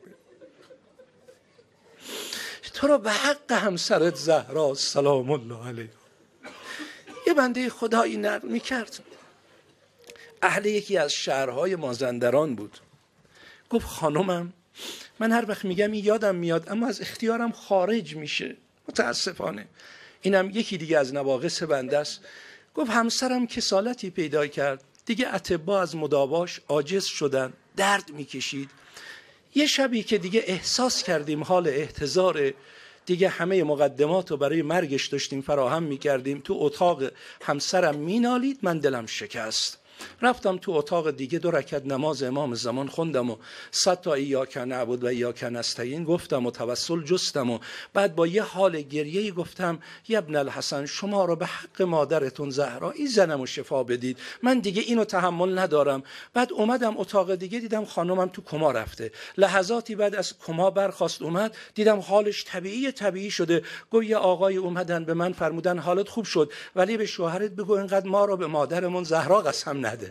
تو رو به حق همسرت زهرا سلام الله علیها. یه بنده خدایی نقل میکرد، اهل یکی از شهرهای مازندران بود. گفت خانمم من هر وقت میگم این یادم میاد اما از اختیارم خارج میشه، متاسفانه. اینم یکی دیگه از نواقص بنده است. گفت همسرم کسالتی پیدا کرد، دیگه اطباء از مداواش عاجز شدن، درد میکشید. یه شبی که دیگه احساس کردیم حال احتضار، دیگه همه مقدمات رو برای مرگش داشتیم فراهم میکردیم. تو اتاق همسرم مینالید، من دلم شکست. رفتم تو اتاق دیگه، دو رکعت نماز امام زمان خوندم و صد تا ایاک نعبد و ایاک نستعین گفتم و توسل جستم و بعد با یه حال گریه‌ای گفتم یا ابن الحسن شما رو به حق مادرتون زهرا این زنم و شفا بدید، من دیگه اینو تحمل ندارم. بعد اومدم اتاق دیگه، دیدم خانمم تو کما رفته. لحظاتی بعد از کما برخاست اومد، دیدم حالش طبیعی طبیعی شده. گویا یه آقای اومدن به من فرمودن حالت خوب شد، ولی به شوهرت بگو اینقدر ما رو به مادرمون زهرا قسم نده.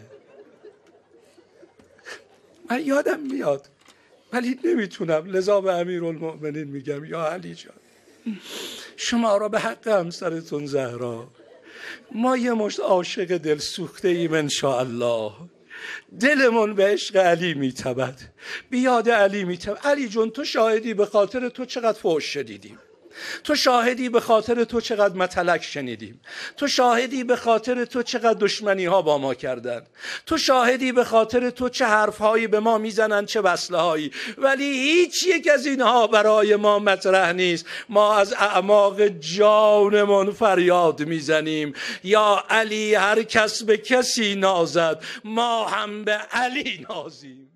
من یادم میاد ولی نمیتونم، لذا به امیرالمؤمنین میگم یا علی جان شما را به حق همسرتون زهرا، ما یه مشت عاشق دل سوخته ایم انشاءالله، دلمون به عشق علی میتبد، بیاد علی میتبد. علی جون تو شاهدی به خاطر تو چقدر فحش شدیدیم، تو شاهدی به خاطر تو چقدر متلک شنیدیم، تو شاهدی به خاطر تو چقدر دشمنی ها با ما کردن، تو شاهدی به خاطر تو چه حرف هایی به ما میزنن چه وصله هایی، ولی هیچ یک از اینها برای ما مطرح نیست. ما از اعماق جانمون فریاد میزنیم یا علی هر کس به کسی نازد، ما هم به علی نازیم.